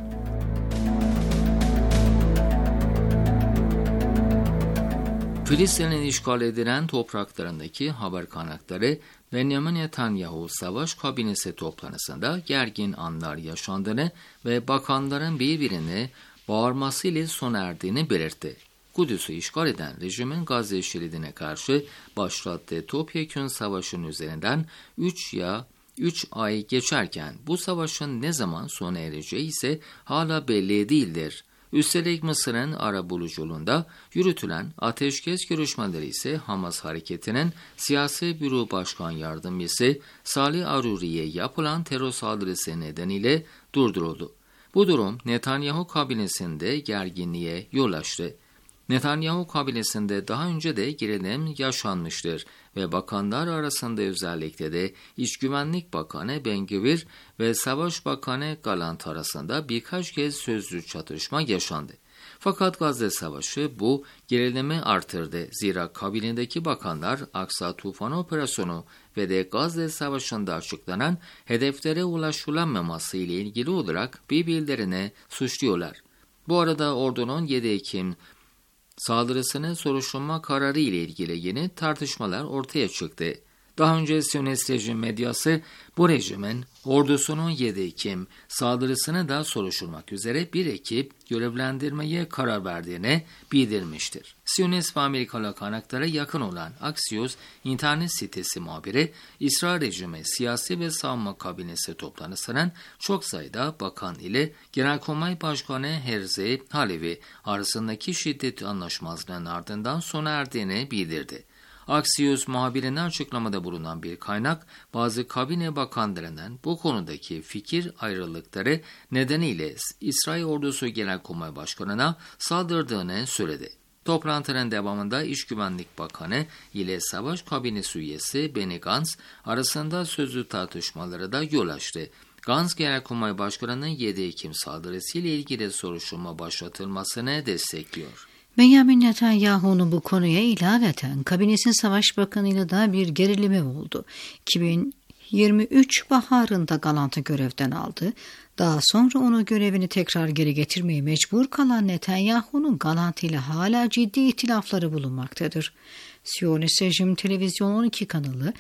Filistin'in işgal edilen topraklarındaki haber kaynakları Benjamin Netanyahu savaş kabinesi toplantısında gergin anlar yaşandığını ve bakanların birbirini bağırmasıyla sona erdiğini belirtti. Kudüs'ü işgal eden rejimin Gazze şeridine karşı başlattığı topyekün savaşın üzerinden üç ya üç ay geçerken bu savaşın ne zaman sona ereceği ise hala belli değildir. Üstelik Mısır'ın arabuluculuğunda yürütülen ateşkes görüşmeleri ise Hamas hareketinin siyasi büro başkan yardımcısı Salih Aruri'ye yapılan terör saldırısı nedeniyle durduruldu. Bu durum Netanyahu kabinesinde gerginliğe yol açtı. Netanyahu kabinesinde daha önce de gerilim yaşanmıştır ve bakanlar arasında özellikle de İç Güvenlik Bakanı Ben-Gvir ve Savaş Bakanı Galant arasında birkaç kez sözlü çatışma yaşandı. Fakat Gazze Savaşı bu gerilimi artırdı. Zira kabinedeki bakanlar Aksa Tufanı Operasyonu ve de Gazze Savaşı'nda açıklanan hedeflere ulaşılamaması ile ilgili olarak birbirlerine suçluyorlar. Bu arada ordunun yedi Ekim saldırısını soruşturma kararı ile ilgili yeni tartışmalar ortaya çıktı. Daha önce Siyonist rejim medyası bu rejimin ordusunun yedi Ekim saldırısını da soruşturmak üzere bir ekip görevlendirmeye karar verdiğini bildirmiştir. Siyonist ve Amerikalı kaynaklara yakın olan Axios internet sitesi muhabiri, İsrail rejimi siyasi ve savunma kabinesi toplantısının çok sayıda bakan ile Genelkurmay Başkanı Herzi Halevi arasındaki şiddet anlaşmazlığının ardından sona erdiğini bildirdi. Axios muhabirine açıklamada bulunan bir kaynak, bazı kabine bakanlarının bu konudaki fikir ayrılıkları nedeniyle İsrail Ordusu Genelkurmay Başkanı'na saldırdığını söyledi. Toplantının devamında İç Güvenlik Bakanı ile Savaş Kabinesi üyesi Benny Gantz arasında sözlü tartışmaları da yol açtı. Gantz, Genelkurmay Başkanı'nın yedi Ekim saldırısı ile ilgili soruşturma başlatılmasını destekliyor. Benjamin Netanyahu'nun bu konuya ilaveten kabinesin savaş bakanıyla da bir gerilimi oldu. iki bin yirmi üç baharında Galant'ı görevden aldı. Daha sonra onu görevini tekrar geri getirmeye mecbur kalan Netanyahu'nun Galant ile hala ciddi ihtilafları bulunmaktadır. Siyonist rejim televizyon on iki kanalı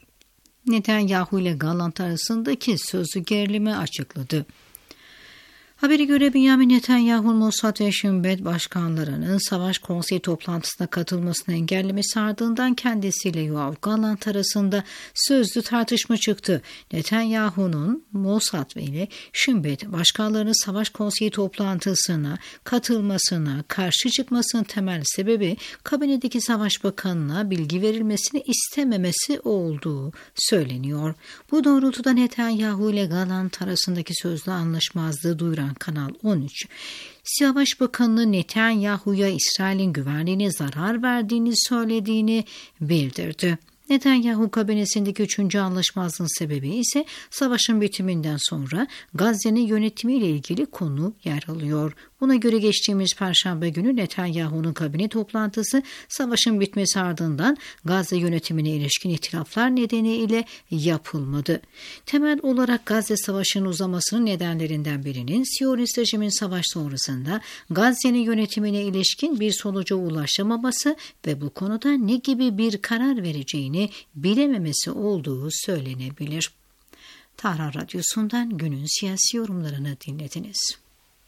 Netanyahu ile Galant arasındaki sözlü gerilimi açıkladı. Habere göre Benjamin Netanyahu, Mossad ve Shin Bet başkanlarının savaş konseyi toplantısına katılmasını engellemesi ardından kendisiyle Yoav Gallant arasında sözlü tartışma çıktı. Netanyahu'nun Mossad ve Shin Bet başkanlarının savaş konseyi toplantısına katılmasına karşı çıkmasının temel sebebi kabinedeki savaş bakanına bilgi verilmesini istememesi olduğu söyleniyor. Bu doğrultuda Netanyahu ile Gallant arasındaki sözlü anlaşmazlığı duyuran Kanal on üç, Savaş Bakanı Netanyahu'ya İsrail'in güvenliğine zarar verdiğini söylediğini bildirdi. Netanyahu kabinesindeki üçüncü anlaşmazlığın sebebi ise savaşın bitiminden sonra Gazze'nin yönetimiyle ilgili konu yer alıyor. Buna göre geçtiğimiz Perşembe günü Netanyahu'nun kabine toplantısı savaşın bitmesi ardından Gazze yönetimine ilişkin ihtilaflar nedeniyle yapılmadı. Temel olarak Gazze Savaşı'nın uzamasının nedenlerinden birinin Siyonist rejimin savaş sonrasında Gazze'nin yönetimine ilişkin bir sonuca ulaşamaması ve bu konuda ne gibi bir karar vereceğini bilememesi olduğu söylenebilir. Tahran Radyosu'ndan günün siyasi yorumlarını dinlediniz.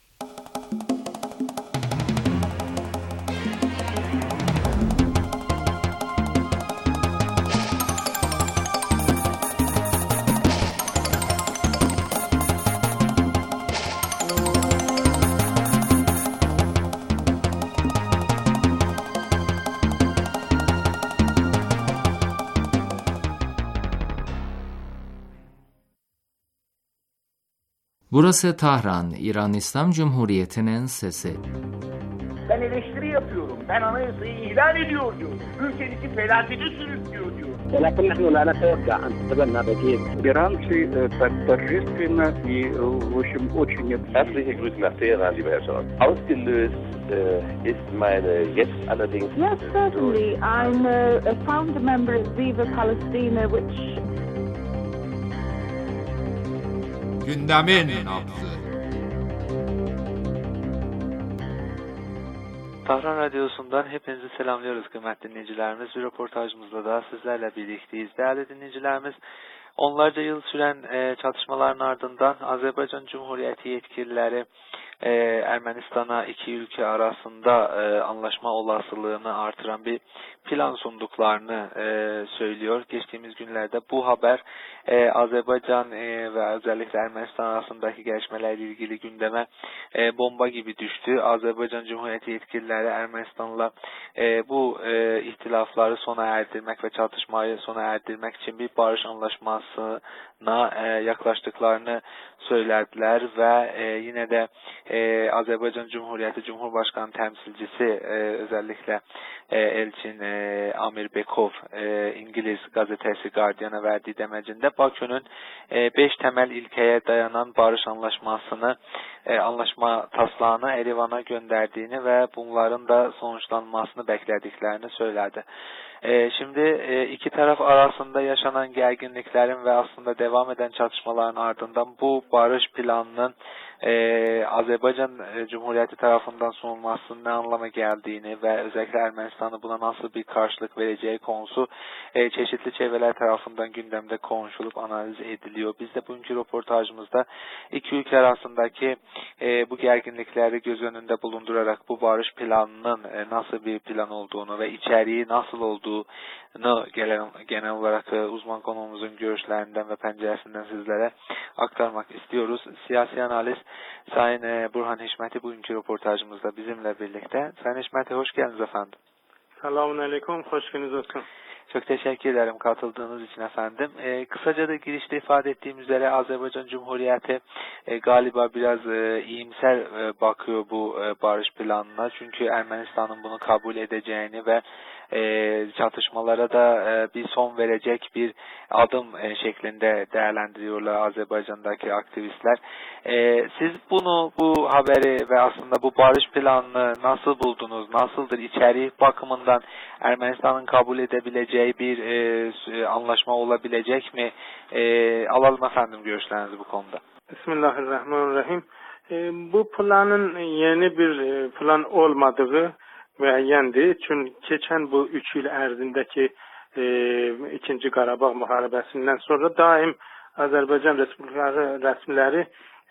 Burası Tahran, İran İslam Cumhuriyeti'nin sesi. Ben eleştiri yapıyorum. Ben anayasayı ilan ediyor diyor. Ülkenizi felakete sürüklüyor diyor. ولكن نحن لا نتوقع أن تتبنى بديل. Иранцы торжественно и, в общем, очень... Herzliche Grüße nach Teheran, lieber Herr Scholz. Ausgelöst äh, ist meine jetzt allerdings... Yes, certainly. I'm a, a founder member of Viva Palestina, which... Gündemin nabzı. Tahran Radyosu'ndan hepinizi selamlıyoruz kıymetli dinleyicilerimiz. Bir röportajımızda da sizlerle birlikteyiz. Değerli dinleyicilerimiz, onlarca yıl süren e, çatışmaların ardından Azerbaycan Cumhuriyeti yetkilileri e, Ermenistan'a iki ülke arasında e, anlaşma olasılığını artıran bir plan sunduklarını e, söylüyor. Geçtiğimiz günlerde bu haber e, Azerbaycan e, ve özellikle Ermenistan arasındaki gelişmelerle ilgili gündeme e, bomba gibi düştü. Azerbaycan Cumhuriyeti yetkilileri Ermenistan'la e, bu e, ihtilafları sona erdirmek ve çatışmayı sona erdirmek için bir barış anlaşmasına e, yaklaştıklarını söylediler ve e, yine de e, Azerbaycan Cumhuriyeti Cumhurbaşkanı temsilcisi e, özellikle e, Elçin e, Amir Bekov e, İngiliz gazetesi Guardian'a verdiği demecinde Bakü'nün e, beş temel ilkeye dayanan barış anlaşmasını e, anlaşma taslağını Erivan'a gönderdiğini ve bunların da sonuçlanmasını beklediklerini söyledi. Ee, şimdi e, iki taraf arasında yaşanan gerginliklerin ve aslında devam eden çatışmaların ardından bu barış planının e, Azerbaycan e, Cumhuriyeti tarafından sunulmasının ne anlama geldiğini ve özellikle Ermenistan'ın buna nasıl bir karşılık vereceği konusu e, çeşitli çevreler tarafından gündemde konuşulup analiz ediliyor. Biz de bugünkü röportajımızda iki ülke arasındaki e, bu gerginlikleri göz önünde bulundurarak bu barış planının e, nasıl bir plan olduğunu ve içeriği nasıl olduğunu genel, genel olarak uzman konuğumuzun görüşlerinden ve penceresinden sizlere aktarmak istiyoruz. Siyasi analist Sayın Burhan Hişmeti bugünkü röportajımızda bizimle birlikte. Sayın Hişmeti hoş geldiniz efendim. Selamun Aleyküm, hoş geldiniz olsun. Çok teşekkür ederim katıldığınız için efendim. E, kısaca da girişte ifade ettiğim üzere Azerbaycan Cumhuriyeti e, galiba biraz e, iyimser e, bakıyor bu e, barış planına. Çünkü Ermenistan'ın bunu kabul edeceğini ve e, çatışmalara da e, bir son verecek bir adım e, şeklinde değerlendiriyorlar Azerbaycan'daki aktivistler. E, siz bunu, bu haberi ve aslında bu barış planını nasıl buldunuz? Nasıldır? İçeriği bakımından Ermenistan'ın kabul edebileceği bir e, anlaşma olabilecek mi? E, alalım efendim görüşlerinizi bu konuda. Bismillahirrahmanirrahim. E, bu planın yeni bir e, plan olmadığı müəyyəndir. Çünki keçən bu üç yıl ərzindəki e, ikinci Qarabağ müharibəsindən sonra daim Azərbaycan Respublikası rəsmiləri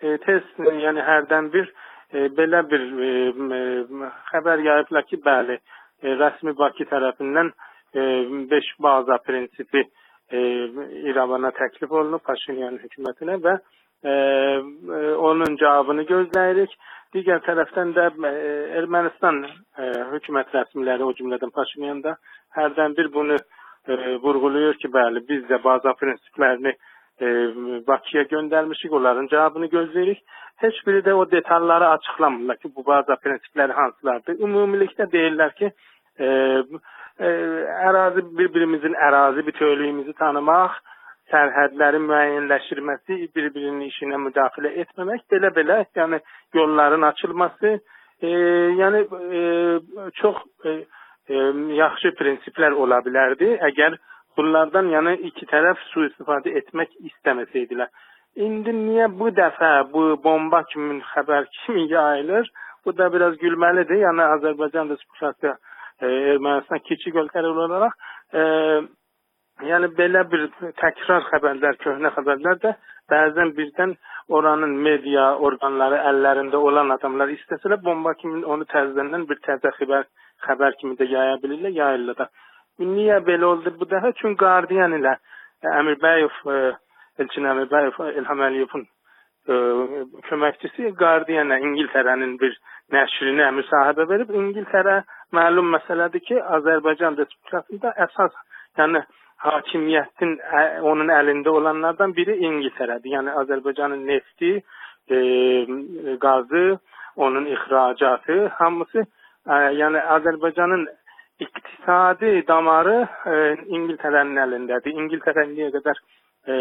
e, tez yəni hərdən bir e, belə bir e, e, xəbər yayıblar ki, bəli, e, rəsmi Bakı tərəfindən e, beş baza prinsipi e, İrəvana təklif olunub Paşinyan hökumətinə və e, e, onun cavabını gözləyirik. Digər tərəfdən də e, Ermənistan e, hökumət rəsmiləri, o cümlədən Paşinyan da hərdən bir bunu e, vurğulayır ki, bəli, biz də baza prinsiplərini e, Bakıya göndərmişik, onların cavabını gözləyirik. Heç biri də o detalları açıqlamırlar ki, bu baza prinsipləri hansılardır. Ümumilikdə deyirlər ki, e, e, ərazi bir-birimizin ərazi bütövlüyümüzü tanımaq, sərhədlərin müəyyənləşdirməsi, bir-birinin işinə müdaxilə etməmək, belə-belə, yəni yolların açılması, e, yəni e, çox e, e, yaxşı prinsiplər ola bilərdi, əgər bunlardan yəni iki tərəf sui-istifadə etmək istəməsəydilər. İndi niyə bu dəfə bu bomba kimi xəbər kimi yayılır? Bu da biraz gülməlidir. Yəni Azərbaycan Respublikası e, Ermənistan kiçik ölkələr olaraq e, yəni belə bir təkrar xəbərlər, köhnə xəbərlər də bəzən birdən oranın media orqanları əllərində olan adamlar istəsələr bomba kimi onu təzədən bir təzə xəbər xəbər kimi də yaya bilirlər, yayırlar da. Niyə belə oldu bu dəfə? Çünki Guardian ilə Əmir Bəyov, Elçin Əmir Bəyov, İlham Əliyevin köməkçisi Guardian-a İngiltərənin bir nəşrinə müsahibə verib. İngiltərə məlum məsələdir ki, Azərbaycan Respublikasında əsas, yəni hakimiyyətin onun əlində olanlardan biri İngiltərədir. Yəni Azərbaycanın nefti, e, qazı, onun ixracatı, hamısı e, yəni Azərbaycanın iqtisadi damarı e, İngiltərənin əlindədir. İngiltərə indiyə qədər e,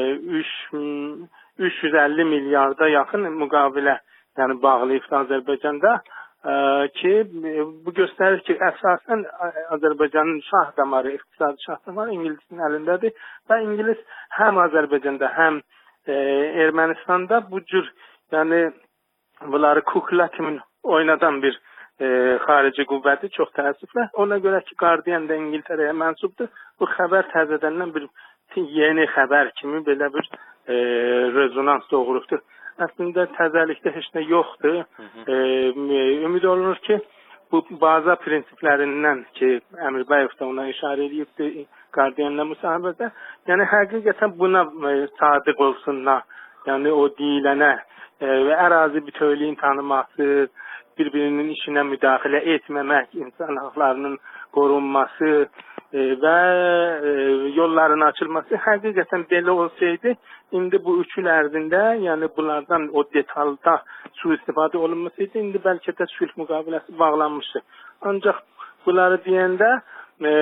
üç yüz əlli milyarda yaxın müqavilə yəni bağlayıb Azərbaycanda e, ki bu göstərir ki, əsasən Azərbaycanın şah damarı, iqtisadi şah damarı İngilizin əlindədir və İngilis həm Azərbaycanda, həm e, Ermənistanda bu cür yəni bunları kukla kimi oynadan bir E, xarici qüvvəti, çox təəssüflə. Ona görə ki, Guardian da İngiltərəyə mənsubdur. Bu xəbər təzədəndən bir yeni xəbər kimi belə bir e, rezonans doğurubdur. Əslində təzəlikdə heç nə yoxdur. E, ümid olunur ki, bu baza prinsiplərindən ki, Əmir Bəyov da ona işarə edibdir Guardianla müsahibədə, yəni həqiqətən buna e, sadiq olsunlar. Yəni o deyilənə e, və ərazi bütövlüyün tanıması, bir-birinin işinə müdaxilə etməmək, insan haqlarının qorunması e, və e, yolların açılması həqiqətən belə olsaydı, indi bu üç il ərzində, yəni bunlardan o detalda sui-istifadə olunmasaydı, indi bəlkə də sülh müqaviləsi bağlanmışdı. Ancaq bunları deyəndə e,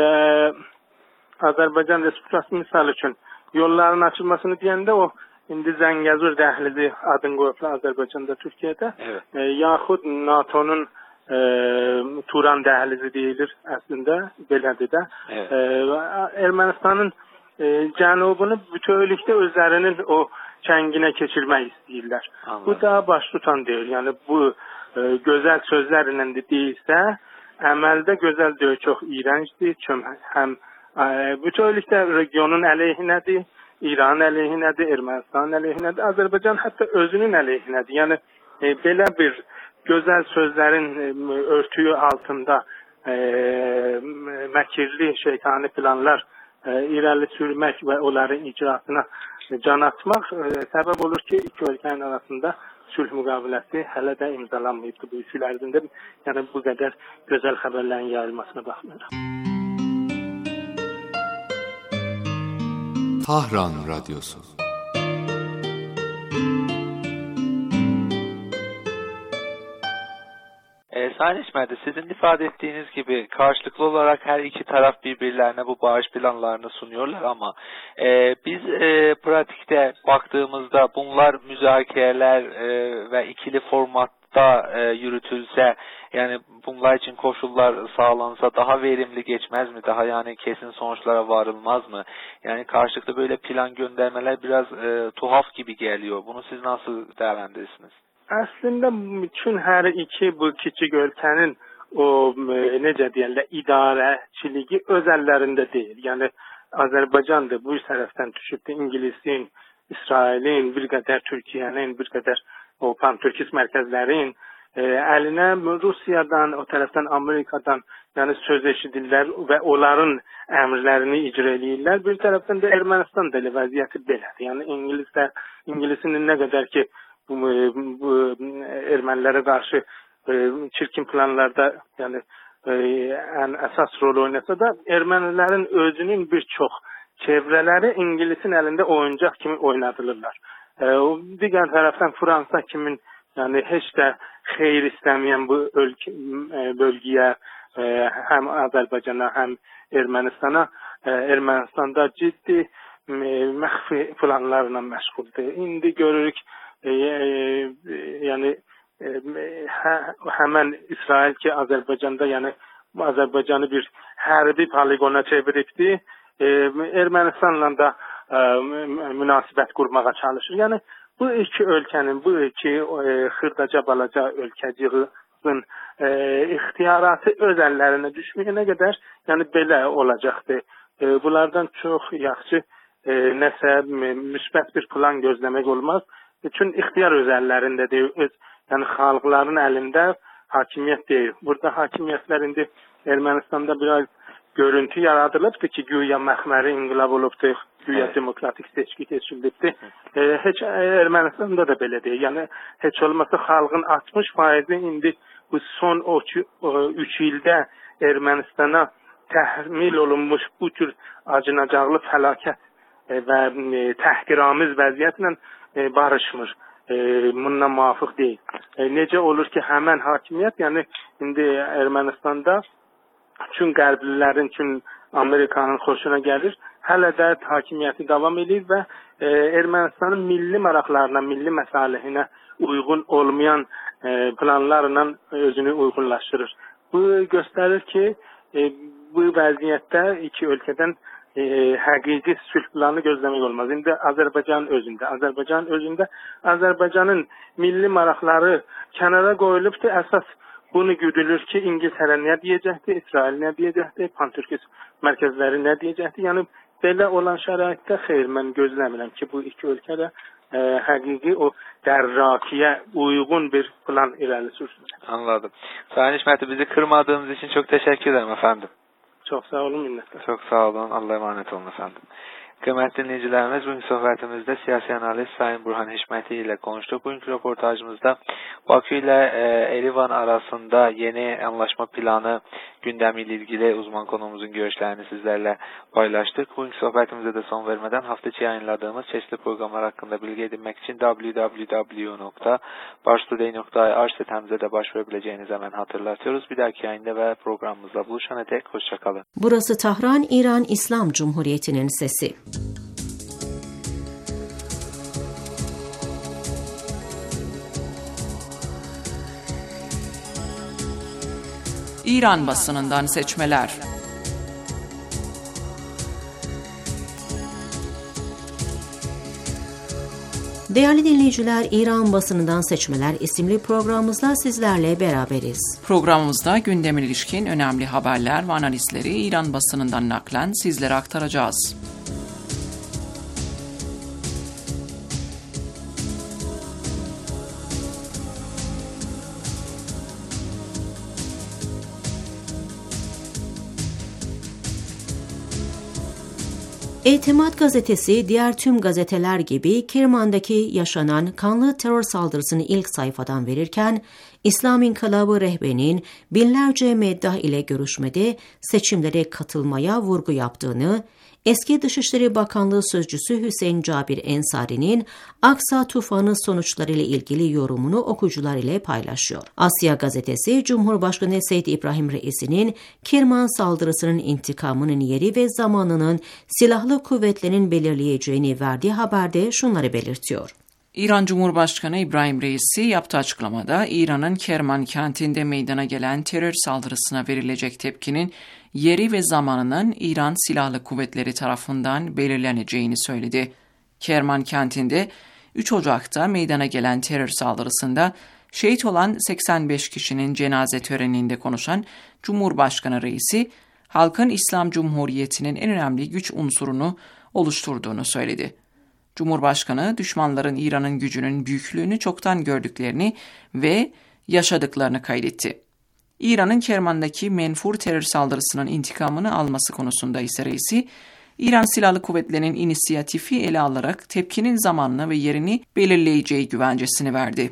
Azərbaycan Respublikası misal üçün yolların açılmasını deyəndə o İndi Zəngəzur dəhlizi adını qoyublar Azərbaycanda, Türkiyədə. Evet. E, yaxud NATO'nun e, Turan dəhlizi deyilir əslində, belədir də. Evet. E, Ermənistanın e, cənubunu bütövlükdə özlərinin o kənginə keçirmək istəyirlər. Anladım. Bu da baş tutan deyil. Yəni bu e, gözəl sözlərlə də deyilsə, əməldə gözəl deyil, çox iyrəncdir. Həm e, bütövlükdə regionun əleyhinədir. İran əleyhinədir, Ermənistan əleyhinədir, Azərbaycan hətta özünün əleyhinədir. Yəni e, belə bir gözəl sözlərin e, örtüyü altında e, məkirli, şeytani planlar e, irəli sürmək və onların icraatına e, can atmaq e, səbəb olur ki, iki ölkənin arasında sülh müqaviləsi hələ də imzalanmayıbdır bu üç il ərzində. Yəni bu qədər gözəl xəbərlərin yayılmasına baxmırıq. Tahran Radyosu. E, Sayın İsmail, sizin ifade ettiğiniz gibi karşılıklı olarak her iki taraf birbirlerine bu bağış planlarını sunuyorlar ama e, biz e, pratikte baktığımızda bunlar müzakereler e, ve ikili formatta e, yürütülse, yani bunlar için koşullar sağlansa daha verimli geçmez mi? Daha yani kesin sonuçlara varılmaz mı? Yani karşılıklı böyle plan göndermeler biraz e, tuhaf gibi geliyor. Bunu siz nasıl değerlendirirsiniz? Aslında bütün her iki bu kiçik ölkənin o necə deyirlər idarəçiliyi öz əllərində deyil. Yəni Azərbaycan da bu tərəfdən düşübdür. İngilisin, İsrailin, bir qədər Türkiyənin, bir qədər o pan-Türkist mərkəzlərin e, əlinə Rusiyadan, o tərəfdən Amerikadan yəni söz eşidirlər və onların əmrlərini icra edirlər. Bir tərəfdən də Ermənistan da elə vəziyyəti belədir. Yəni İngilis də, İngilisinin nə qədər ki bu, bu ermənilərə qarşı e, çirkin planlarda yəni e, ən əsas rol oynasa da ermənilərin özünün bir çox çevrələri İngilisin əlində oyuncaq kimi oynadılırlar. E, digər tərəfdən Fransa kimin yəni heç də xeyir istəməyən bu ölkə, e, bölgəyə e, həm Azərbaycana həm Ermənistana e, Ermənistanda ciddi e, məxfi planlarla məşğuldur. İndi görürük e, e, yəni e, hə, həmən İsrail ki Azərbaycanda yəni Azərbaycanı bir hərbi poligona çeviribdi. E, Ermənistanla da e, münasibət qurmağa çalışır. Yəni bu iki ölkənin, bu iki e, xırdaca balaca ölkəciyinin e, ixtiyaratı öz əllərinə düşməyənə qədər yəni belə olacaqdır. E, bunlardan çox yaxşı e, nəsə müsbət bir plan gözləmək olmaz. Bütün ixtiyar öz əllərindədir, öz yəni xalqların əlində hakimiyyət deyil. Burada hakimiyyətlər indi Ermənistanda biraz görüntü yaradılıbdır ki, güya məxməri inqilab olubdur, güya demokratik seçki keçirilibdir. E, heç Ermənistanda da belə deyil. Yəni heç olmasa xalqın altmış faizi indi bu son üç ildə Ermənistana təhmil olunmuş bu tür acınacaqlı fəlakət e, və e, təhqiramiz vəziyyətlə e, barışmır. E, bununla muvafiq deyil. E, necə olur ki, həmən hakimiyyət, yəni indi Ermənistanda üçün qərblilərin, üçün Amerikanın xoşuna gəlir, hələ də hakimiyyəti davam edir və e, Ermənistanın milli maraqlarına, milli məsalihinə uyğun olmayan e, planlarla özünü uyğunlaşdırır. Bu göstərir ki, e, bu vəziyyətdə iki ölkədən e, həqiqi sülh planı gözləmək olmaz. İndi Azərbaycan özündə, Azərbaycan özündə Azərbaycanın milli maraqları kənara qoyulubdur. Əsas bunu güdülür ki, İngiltərə nə deyəcəkdir, İsrail nə deyəcəkdir, pan-Türkist mərkəzləri nə deyəcəkdir. Yəni belə olan şəraitdə xeyr, mən gözləmirəm ki, bu iki ölkədə e, həqiqi o dərrakiyə uyğun bir plan irəli sürsün. Anladım. Sayın İsmail, bizi kırmadığınız için çok teşekkür ederim efendim. Çok sağ olun, minnetler. Çok sağ olun. Allah'a emanet olun efendim. Kıymetli dinleyicilerimiz, bugünkü sohbetimizde siyasi analist Sayın Burhan Hişmeti ile konuştuk. Bugünkü röportajımızda Bakü ile e, Erivan arasında yeni anlaşma planı gündemiyle ilgili uzman konuğumuzun görüşlerini sizlerle paylaştık. Bugünkü sohbetimize de son vermeden hafta içi yayınladığımız çeşitli programlar hakkında bilgi edinmek için w w w nokta barstoday nokta i r sitemize de başvurabileceğinizi hemen hatırlatıyoruz. Bir dahaki yayında ve programımızda buluşana dek hoşçakalın. Burası Tahran, İran İslam Cumhuriyeti'nin sesi. İran basınından seçmeler. Değerli dinleyiciler, İran basınından seçmeler isimli programımızda sizlerle beraberiz. Programımızda gündeme ilişkin önemli haberler ve analizleri İran basınından naklen sizlere aktaracağız. İtimat gazetesi diğer tüm gazeteler gibi Kirman'daki yaşanan kanlı terör saldırısını ilk sayfadan verirken İslam İnkılabı rehberinin binlerce meddah ile görüşmede seçimlere katılmaya vurgu yaptığını, eski Dışişleri Bakanlığı Sözcüsü Hüseyin Cabir Ensari'nin Aksa tufanı sonuçlarıyla ilgili yorumunu okuyucular ile paylaşıyor. Asya gazetesi Cumhurbaşkanı Seyyid İbrahim Reisi'nin Kirman saldırısının intikamının yeri ve zamanının silahlı kuvvetlerin belirleyeceğini verdiği haberde şunları belirtiyor. İran Cumhurbaşkanı İbrahim Reisi yaptığı açıklamada İran'ın Kerman kentinde meydana gelen terör saldırısına verilecek tepkinin yeri ve zamanının İran Silahlı Kuvvetleri tarafından belirleneceğini söyledi. Kerman kentinde üç Ocak'ta meydana gelen terör saldırısında şehit olan seksen beş kişinin cenaze töreninde konuşan Cumhurbaşkanı Reisi, halkın İslam Cumhuriyeti'nin en önemli güç unsurunu oluşturduğunu söyledi. Cumhurbaşkanı, düşmanların İran'ın gücünün büyüklüğünü çoktan gördüklerini ve yaşadıklarını kaydetti. İran'ın Kerman'daki menfur terör saldırısının intikamını alması konusunda ise reisi, İran Silahlı Kuvvetleri'nin inisiyatifi ele alarak tepkinin zamanını ve yerini belirleyeceği güvencesini verdi.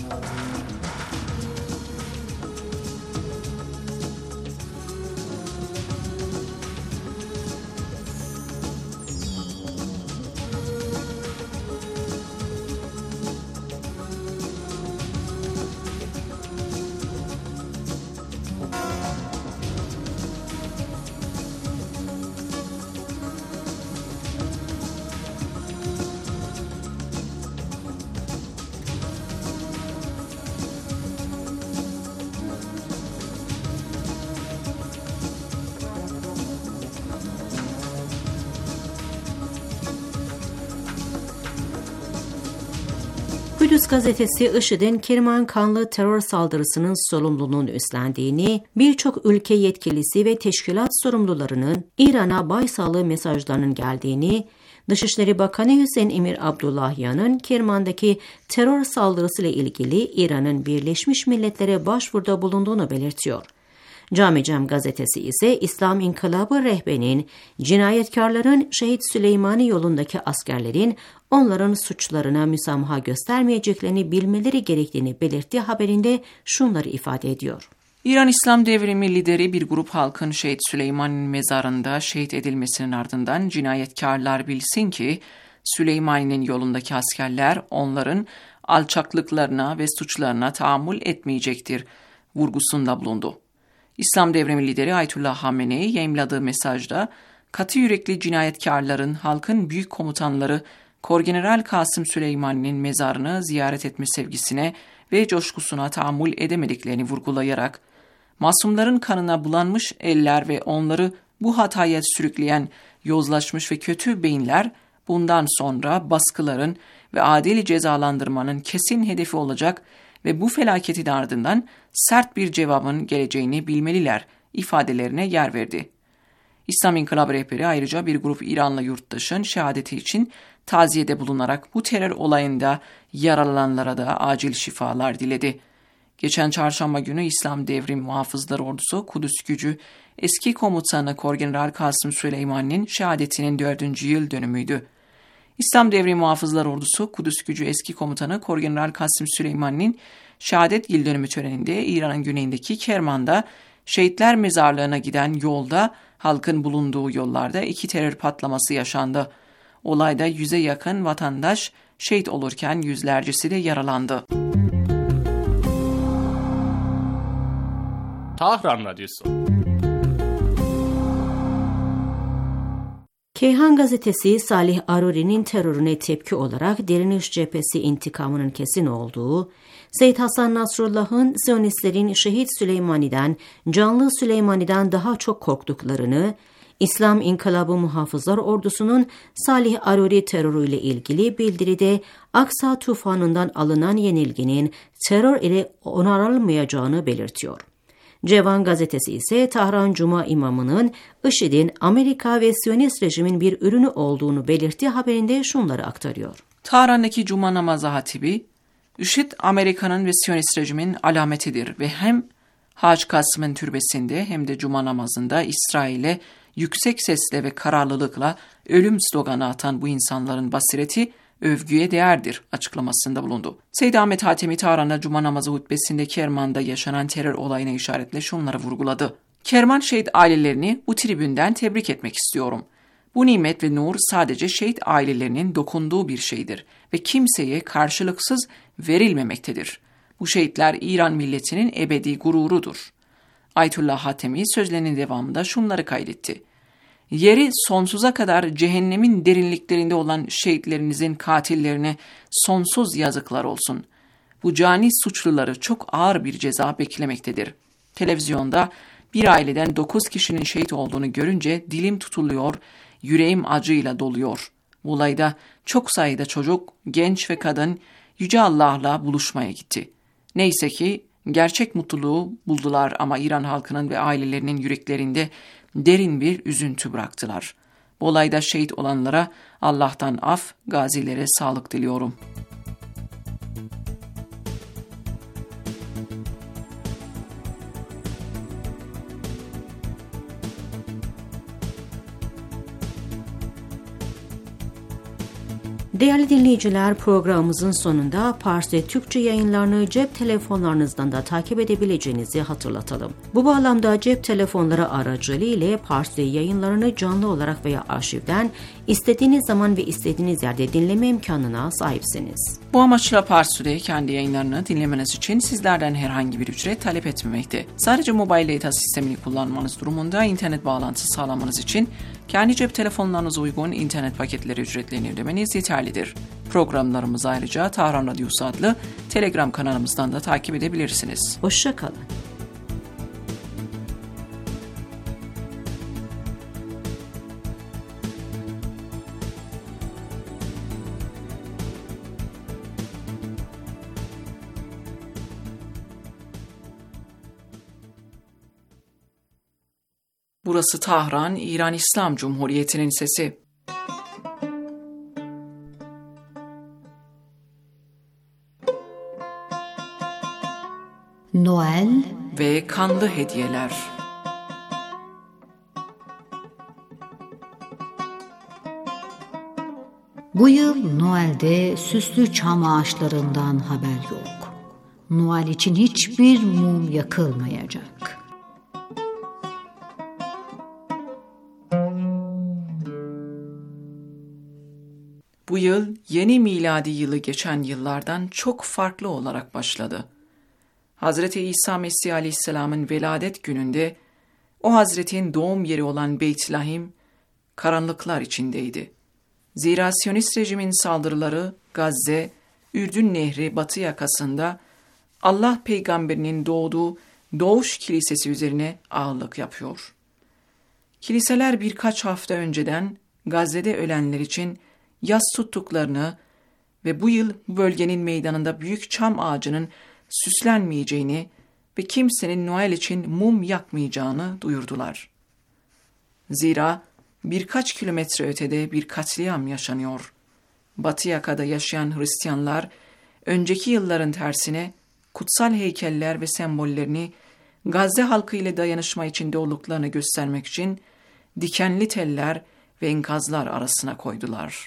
Kudüs gazetesi IŞİD'in Kerman kanlı terör saldırısının sorumluluğunu üstlendiğini, birçok ülke yetkilisi ve teşkilat sorumlularının İran'a başsağlığı mesajlarının geldiğini, Dışişleri Bakanı Hüseyin Emir Abdullahian'ın Kerman'daki terör saldırısıyla ilgili İran'ın Birleşmiş Milletler'e başvuruda bulunduğunu belirtiyor. Cami Cem gazetesi ise İslam İnkılabı rehberinin cinayetkarların Şehit Süleymani yolundaki askerlerin onların suçlarına müsamaha göstermeyeceklerini bilmeleri gerektiğini belirttiği haberinde şunları ifade ediyor. İran İslam Devrimi lideri bir grup halkın Şehit Süleymani'nin mezarında şehit edilmesinin ardından cinayetkarlar bilsin ki Süleymani'nin yolundaki askerler onların alçaklıklarına ve suçlarına tahammül etmeyecektir vurgusunda bulundu. İslam Devrimi lideri Ayetullah Hamenei yayımladığı mesajda katı yürekli cinayetkarların halkın büyük komutanları Korgeneral Kasım Süleymani'nin mezarını ziyaret etme sevgisine ve coşkusuna tahammül edemediklerini vurgulayarak masumların kanına bulanmış eller ve onları bu hataya sürükleyen yozlaşmış ve kötü beyinler bundan sonra baskıların ve adil cezalandırmanın kesin hedefi olacak ve bu felaketin ardından sert bir cevabın geleceğini bilmeliler ifadelerine yer verdi. İslam İnkılabı rehberi ayrıca bir grup İranlı yurttaşın şehadeti için taziyede bulunarak bu terör olayında yaralananlara da acil şifalar diledi. Geçen çarşamba günü İslam Devrim Muhafızları Ordusu Kudüs Gücü eski komutanı Korgeneral Kasım Süleymani'nin şehadetinin dördüncü yıl dönümüydü. İslam Devrim Muhafızları Ordusu Kudüs Gücü eski komutanı Korgeneral Kasım Süleymani'nin şehadet yıl dönümü töreninde İran'ın güneyindeki Kerman'da şehitler mezarlığına giden yolda halkın bulunduğu yollarda iki terör patlaması yaşandı. Olayda yüze yakın vatandaş şehit olurken yüzlercesi de yaralandı. Tahran Radyosu. Keyhan gazetesi Salih Aruri'nin terörüne tepki olarak Direniş Cephesi intikamının kesin olduğu, Seyyid Hasan Nasrullah'ın Siyonistlerin Şehit Süleymani'den, Canlı Süleymani'den daha çok korktuklarını, İslam İnkılabı Muhafızlar Ordusu'nun Salih Aruri terörüyle ilgili bildiride Aksa tufanından alınan yenilginin terör ile onarılmayacağını belirtiyor. Cevan gazetesi ise Tahran Cuma imamının IŞİD'in Amerika ve Siyonist rejimin bir ürünü olduğunu belirttiği haberinde şunları aktarıyor. Tahran'daki Cuma namazı hatibi, IŞİD Amerika'nın ve Siyonist rejimin alametidir ve hem Hac Kasım'ın türbesinde hem de Cuma namazında İsrail'e yüksek sesle ve kararlılıkla ölüm sloganı atan bu insanların basireti övgüye değerdir açıklamasında bulundu. Seyyid Ahmet Hatemi Tahran'da Cuma namazı hutbesinde Kerman'da yaşanan terör olayına işaretle şunları vurguladı. Kerman şehit ailelerini bu tribünden tebrik etmek istiyorum. Bu nimet ve nur sadece şehit ailelerinin dokunduğu bir şeydir ve kimseye karşılıksız verilmemektedir. Bu şehitler İran milletinin ebedi gururudur. Ayetullah Hatemi sözlerinin devamında şunları kaydetti. Yeri sonsuza kadar cehennemin derinliklerinde olan şehitlerinizin katillerine sonsuz yazıklar olsun. Bu cani suçluları çok ağır bir ceza beklemektedir. Televizyonda bir aileden dokuz kişinin şehit olduğunu görünce dilim tutuluyor, yüreğim acıyla doluyor. Bu olayda çok sayıda çocuk, genç ve kadın Yüce Allah'la buluşmaya gitti. Neyse ki gerçek mutluluğu buldular ama İran halkının ve ailelerinin yüreklerinde derin bir üzüntü bıraktılar. Bu olayda şehit olanlara Allah'tan af, gazilere sağlık diliyorum. Değerli dinleyiciler, programımızın sonunda Pars'te Türkçe yayınlarını cep telefonlarınızdan da takip edebileceğinizi hatırlatalım. Bu bağlamda cep telefonları aracılığıyla Pars'te yayınlarını canlı olarak veya arşivden istediğiniz zaman ve istediğiniz yerde dinleme imkanına sahipsiniz. Bu amaçla Pars'te kendi yayınlarını dinlemeniz için sizlerden herhangi bir ücret talep etmemekte. Sadece mobile data sistemini kullanmanız durumunda internet bağlantısı sağlamanız için kendi cep telefonlarınıza uygun internet paketleri ücretlerini ödemeniz yeterlidir. Programlarımızı ayrıca Tahran Radyosu adlı Telegram kanalımızdan da takip edebilirsiniz. Hoşça kalın. Burası Tahran, İran İslam Cumhuriyeti'nin sesi. Noel ve kanlı hediyeler. Bu yıl Noel'de süslü çam ağaçlarından haber yok. Noel için hiçbir mum yakılmayacak. Bu yıl yeni miladi yılı geçen yıllardan çok farklı olarak başladı. Hazreti İsa Mesih Aleyhisselam'ın veladet gününde o Hazretin doğum yeri olan Beyt-Lahim karanlıklar içindeydi. Zira Siyonist rejimin saldırıları Gazze, Ürdün Nehri batı yakasında Allah peygamberinin doğduğu Doğuş Kilisesi üzerine ağırlık yapıyor. Kiliseler birkaç hafta önceden Gazze'de ölenler için yas tuttuklarını ve bu yıl bu bölgenin meydanında büyük çam ağacının süslenmeyeceğini ve kimsenin Noel için mum yakmayacağını duyurdular. Zira birkaç kilometre ötede bir katliam yaşanıyor. Batı yakada yaşayan Hristiyanlar, önceki yılların tersine kutsal heykeller ve sembollerini Gazze halkı ile dayanışma içinde olduklarını göstermek için dikenli teller ve enkazlar arasına koydular.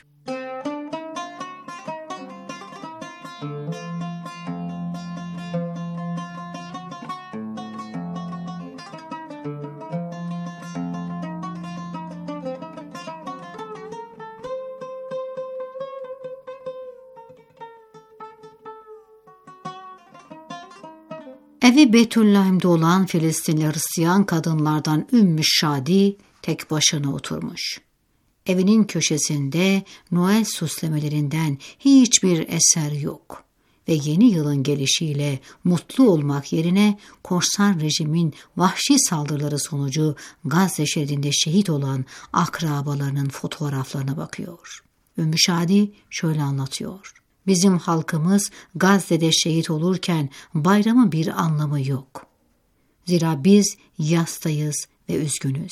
Evi Beytüllahim'de olan Filistinli Hristiyan kadınlardan Ümmü Şadi tek başına oturmuş. Evinin köşesinde Noel süslemelerinden hiçbir eser yok ve yeni yılın gelişiyle mutlu olmak yerine korsan rejimin vahşi saldırıları sonucu Gazze şeridinde şehit olan akrabalarının fotoğraflarına bakıyor. Ümmü Şadi şöyle anlatıyor. Bizim halkımız Gazze'de şehit olurken bayramın bir anlamı yok. Zira biz yastayız ve üzgünüz.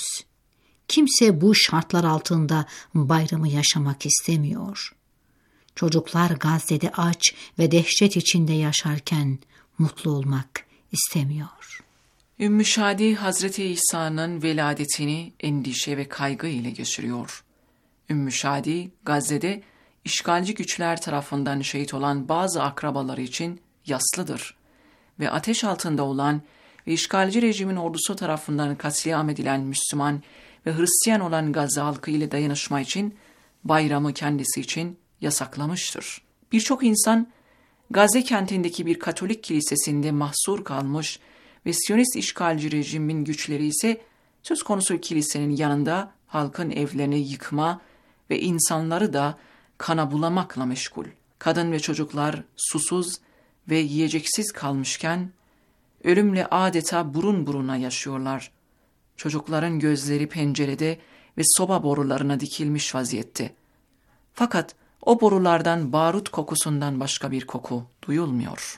Kimse bu şartlar altında bayramı yaşamak istemiyor. Çocuklar Gazze'de aç ve dehşet içinde yaşarken mutlu olmak istemiyor. Ümmü Şadi, Hazreti İsa'nın veladetini endişe ve kaygı ile geçiriyor. Ümmü Şadi, Gazze'de işgalci güçler tarafından şehit olan bazı akrabaları için yaslıdır ve ateş altında olan ve işgalci rejimin ordusu tarafından katliam edilen Müslüman ve Hristiyan olan Gazze halkı ile dayanışma için bayramı kendisi için yasaklamıştır. Birçok insan Gazze kentindeki bir Katolik kilisesinde mahsur kalmış ve Siyonist işgalci rejimin güçleri ise söz konusu kilisenin yanında halkın evlerini yıkma ve insanları da kana bulamakla meşgul. Kadın ve çocuklar susuz ve yiyeceksiz kalmışken ölümle adeta burun buruna yaşıyorlar. Çocukların gözleri pencerede ve soba borularına dikilmiş vaziyette. Fakat o borulardan barut kokusundan başka bir koku duyulmuyor.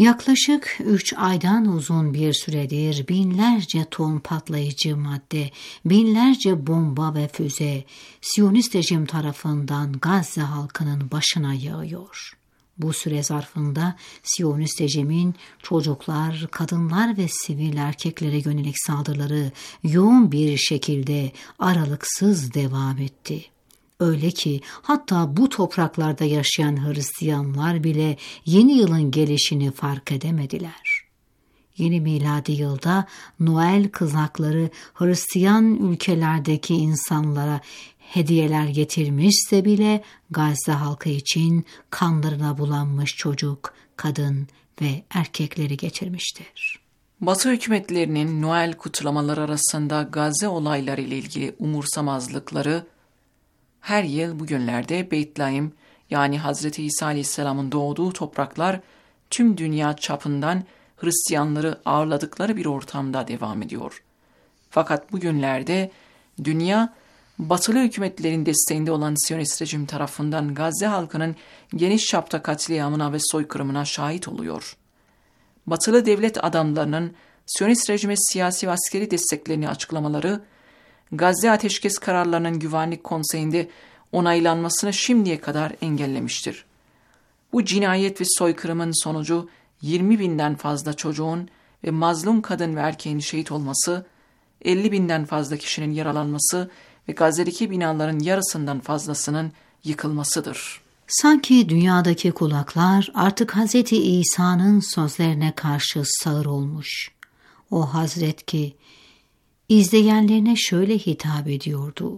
Yaklaşık üç aydan uzun bir süredir binlerce ton patlayıcı madde, binlerce bomba ve füze Siyonist rejim tarafından Gazze halkının başına yağıyor. Bu süre zarfında Siyonist rejimin çocuklar, kadınlar ve sivil erkeklere yönelik saldırıları yoğun bir şekilde aralıksız devam etti. Öyle ki hatta bu topraklarda yaşayan Hristiyanlar bile yeni yılın gelişini fark edemediler. Yeni miladi yılda Noel kızakları Hristiyan ülkelerdeki insanlara hediyeler getirmişse bile Gazze halkı için kanlarına bulanmış çocuk, kadın ve erkekleri getirmiştir. Batı hükümetlerinin Noel kutlamaları arasında Gazze olayları ile ilgili umursamazlıkları her yıl bu günlerde Beytlaim yani Hazreti İsa Aleyhisselam'ın doğduğu topraklar tüm dünya çapından Hristiyanları ağırladıkları bir ortamda devam ediyor. Fakat bugünlerde dünya Batılı hükümetlerin desteğinde olan Siyonist rejim tarafından Gazze halkının geniş çapta katliamına ve soykırımına şahit oluyor. Batılı devlet adamlarının Siyonist rejime siyasi ve askeri desteklerini açıklamaları, Gazze ateşkes kararlarının Güvenlik Konseyi'nde onaylanmasını şimdiye kadar engellemiştir. Bu cinayet ve soykırımın sonucu yirmi binden fazla çocuğun ve mazlum kadın ve erkeğin şehit olması, elli binden fazla kişinin yaralanması ve Gazze'deki binaların yarısından fazlasının yıkılmasıdır. Sanki dünyadaki kulaklar artık Hazreti İsa'nın sözlerine karşı sağır olmuş. O Hazret ki izleyenlerine şöyle hitap ediyordu: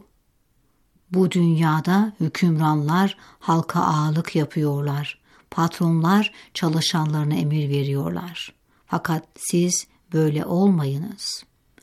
bu dünyada hükümranlar halka ağalık yapıyorlar, patronlar çalışanlarına emir veriyorlar. Fakat siz böyle olmayınız.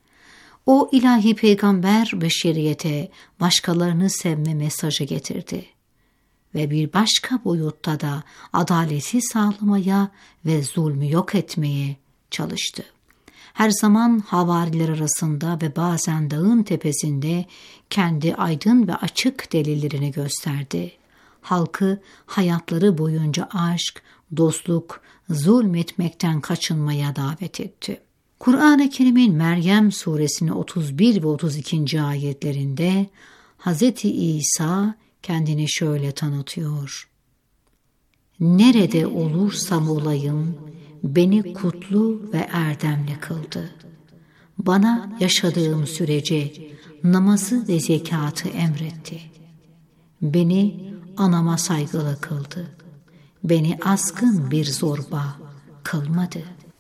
O ilahi peygamber beşeriyete başkalarını sevme mesajı getirdi ve bir başka boyutta da adaleti sağlamaya ve zulmü yok etmeye çalıştı. Her zaman havariler arasında ve bazen dağın tepesinde kendi aydın ve açık delillerini gösterdi. Halkı hayatları boyunca aşk, dostluk, zulmetmekten kaçınmaya davet etti. Kur'an-ı Kerim'in Meryem suresinin otuz bir ve otuz ikinci ayetlerinde Hazreti İsa kendini şöyle tanıtıyor: nerede olursam olayım beni kutlu ve erdemli kıldı. Bana yaşadığım sürece namazı ve zekatı emretti. Beni anama saygılı kıldı. Beni azgın bir zorba kılmadı.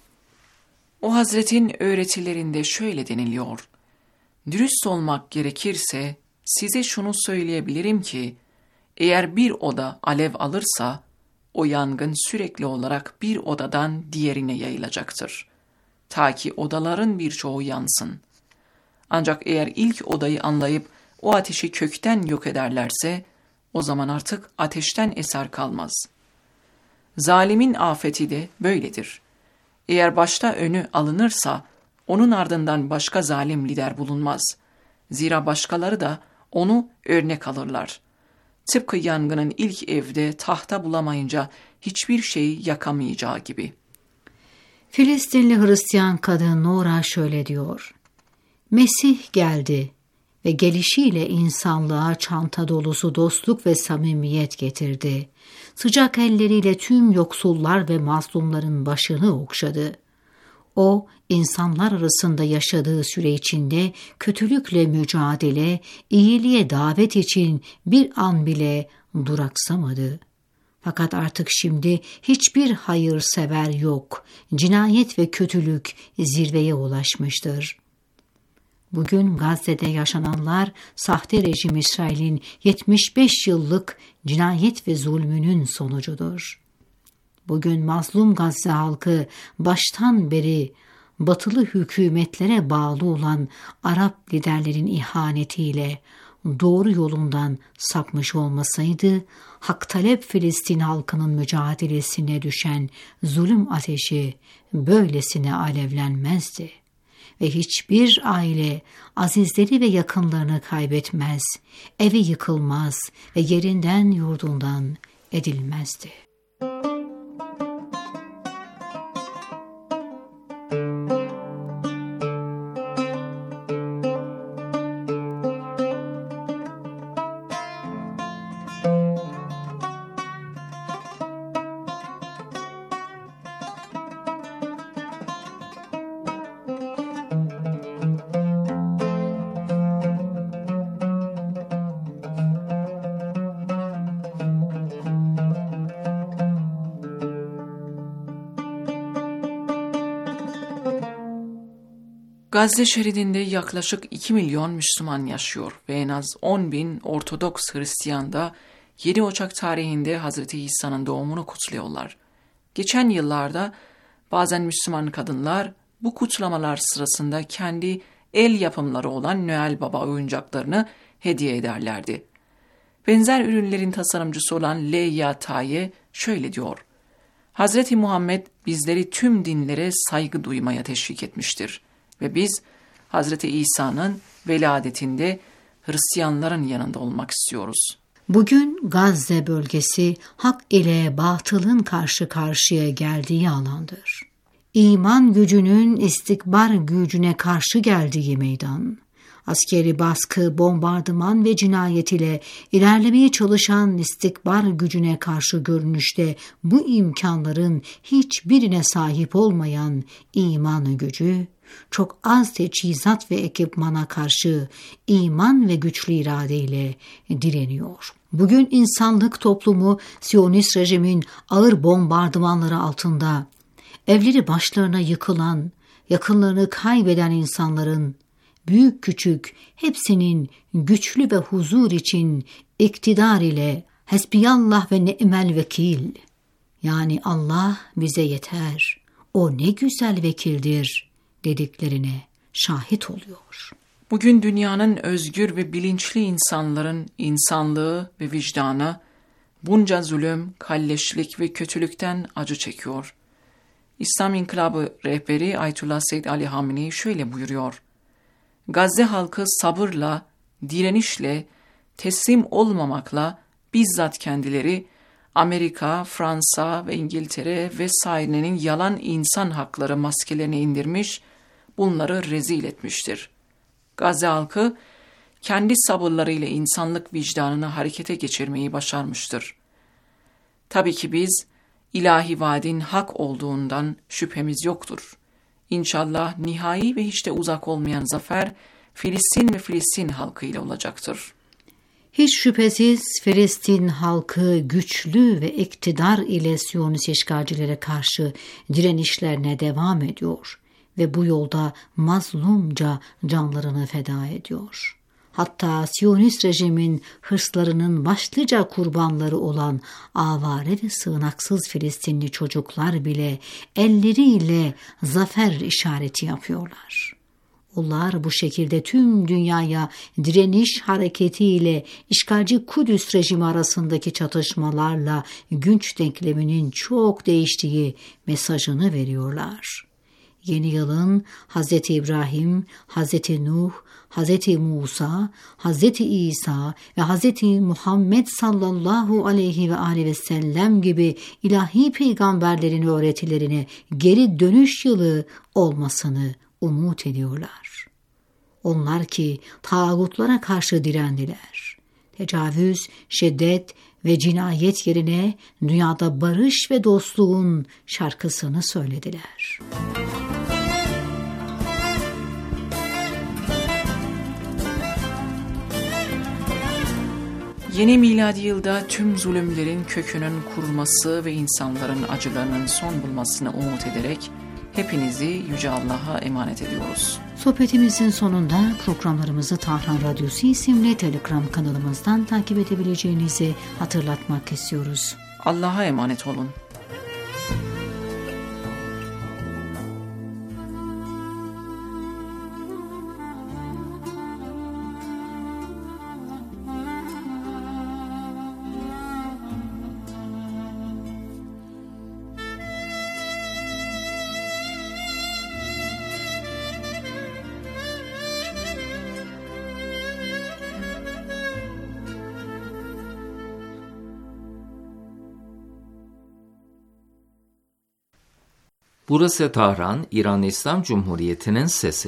O Hazretin öğretilerinde şöyle deniliyor: dürüst olmak gerekirse size şunu söyleyebilirim ki, eğer bir oda alev alırsa, o yangın sürekli olarak bir odadan diğerine yayılacaktır. Ta ki odaların birçoğu yansın. Ancak eğer ilk odayı anlayıp o ateşi kökten yok ederlerse, o zaman artık ateşten eser kalmaz. Zalimin afeti de böyledir. Eğer başta önü alınırsa, onun ardından başka zalim lider bulunmaz. Zira başkaları da onu örnek alırlar. Tıpkı yangının ilk evde tahta bulamayınca hiçbir şeyi yakamayacağı gibi. Filistinli Hristiyan kadın Nora şöyle diyor: Mesih geldi ve gelişiyle insanlığa çanta dolusu dostluk ve samimiyet getirdi. Sıcak elleriyle tüm yoksullar ve mazlumların başını okşadı. O, insanlar arasında yaşadığı süre içinde kötülükle mücadele, iyiliğe davet için bir an bile duraksamadı. Fakat artık şimdi hiçbir hayırsever yok. Cinayet ve kötülük zirveye ulaşmıştır. Bugün Gazze'de yaşananlar sahte rejim İsrail'in yetmiş beş yıllık cinayet ve zulmünün sonucudur. Bugün mazlum Gazze halkı baştan beri batılı hükümetlere bağlı olan Arap liderlerin ihanetiyle doğru yolundan sapmış olmasaydı, hak talep Filistin halkının mücadelesine düşen zulüm ateşi böylesine alevlenmezdi. Ve hiçbir aile azizleri ve yakınlarını kaybetmez, evi yıkılmaz ve yerinden yurdundan edilmezdi. Gazze şeridinde yaklaşık iki milyon Müslüman yaşıyor ve en az on bin Ortodoks Hristiyan da yedi Ocak tarihinde Hazreti İsa'nın doğumunu kutluyorlar. Geçen yıllarda bazen Müslüman kadınlar bu kutlamalar sırasında kendi el yapımları olan Noel Baba oyuncaklarını hediye ederlerdi. Benzer ürünlerin tasarımcısı olan Leyla Taye şöyle diyor: Hazreti Muhammed bizleri tüm dinlere saygı duymaya teşvik etmiştir ve biz Hazreti İsa'nın veladetinde Hristiyanların yanında olmak istiyoruz. Bugün Gazze bölgesi hak ile batılın karşı karşıya geldiği alandır. İman gücünün istikbar gücüne karşı geldiği meydan. Askeri baskı, bombardıman ve cinayet ile ilerlemeye çalışan istikbar gücüne karşı görünüşte bu imkanların hiçbirine sahip olmayan iman gücü, çok az teçhizat ve ekipmana karşı iman ve güçlü iradeyle direniyor. Bugün insanlık toplumu Siyonist rejimin ağır bombardımanları altında, evleri başlarına yıkılan, yakınlarını kaybeden insanların, büyük küçük hepsinin güçlü ve huzur için iktidar ile Hasbiyallah ve ni'mel vekil, yani Allah bize yeter, o ne güzel vekildir dediklerine şahit oluyor. Bugün dünyanın özgür ve bilinçli insanların insanlığı ve vicdanı bunca zulüm, kalleşlik ve kötülükten acı çekiyor. İslam İnkılabı rehberi Ayetullah Seyyid Ali Hamenei şöyle buyuruyor: Gazze halkı sabırla, direnişle, teslim olmamakla bizzat kendileri Amerika, Fransa ve İngiltere vesairenin yalan insan hakları maskelerini indirmiş, bunları rezil etmiştir. Gazze halkı kendi sabırlarıyla insanlık vicdanını harekete geçirmeyi başarmıştır. Tabii ki biz ilahi vaadin hak olduğundan şüphemiz yoktur. İnşallah nihai ve hiç de uzak olmayan zafer Filistin ve Filistin halkı ile olacaktır. Hiç şüphesiz Filistin halkı güçlü ve iktidar ile Siyonist işgalcilere karşı direnişlerine devam ediyor ve bu yolda mazlumca canlarını feda ediyor. Hatta Siyonist rejimin hırslarının başlıca kurbanları olan avare ve sığınaksız Filistinli çocuklar bile elleriyle zafer işareti yapıyorlar. Onlar bu şekilde tüm dünyaya direniş hareketiyle işgalci Kudüs rejimi arasındaki çatışmalarla güç denkleminin çok değiştiği mesajını veriyorlar. Yeni yılın Hazreti İbrahim, Hazreti Nuh, Hazreti Musa, Hazreti İsa ve Hazreti Muhammed sallallahu aleyhi ve aleyhi ve sellem gibi ilahi peygamberlerin öğretilerine geri dönüş yılı olmasını umut ediyorlar. Onlar ki tağutlara karşı direndiler. Tecavüz, şiddet ve cinayet yerine dünyada barış ve dostluğun şarkısını söylediler. Yeni miladi yılda tüm zulümlerin kökünün kurulması ve insanların acılarının son bulmasını umut ederek hepinizi Yüce Allah'a emanet ediyoruz. Sohbetimizin sonunda programlarımızı Tahran Radyosu isimli Telegram kanalımızdan takip edebileceğinizi hatırlatmak istiyoruz. Allah'a emanet olun. Burası Tahran, İran İslam Cumhuriyeti'nin sesi.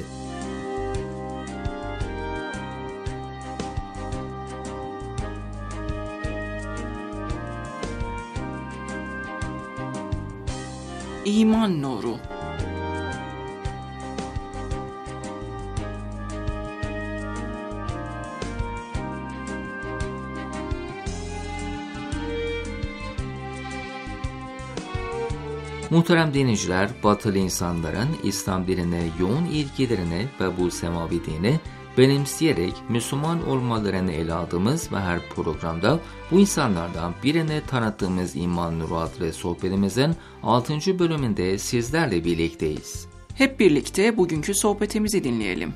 İman nuru. Muhterem dinleyiciler, batılı insanların İslam dinine yoğun ilgilerini ve bu semavi dini benimseyerek Müslüman olmalarını ele aldığımız ve her programda bu insanlardan birine tanıttığımız İman Nuru adlı sohbetimizin altıncı bölümünde sizlerle birlikteyiz. Hep birlikte bugünkü sohbetimizi dinleyelim.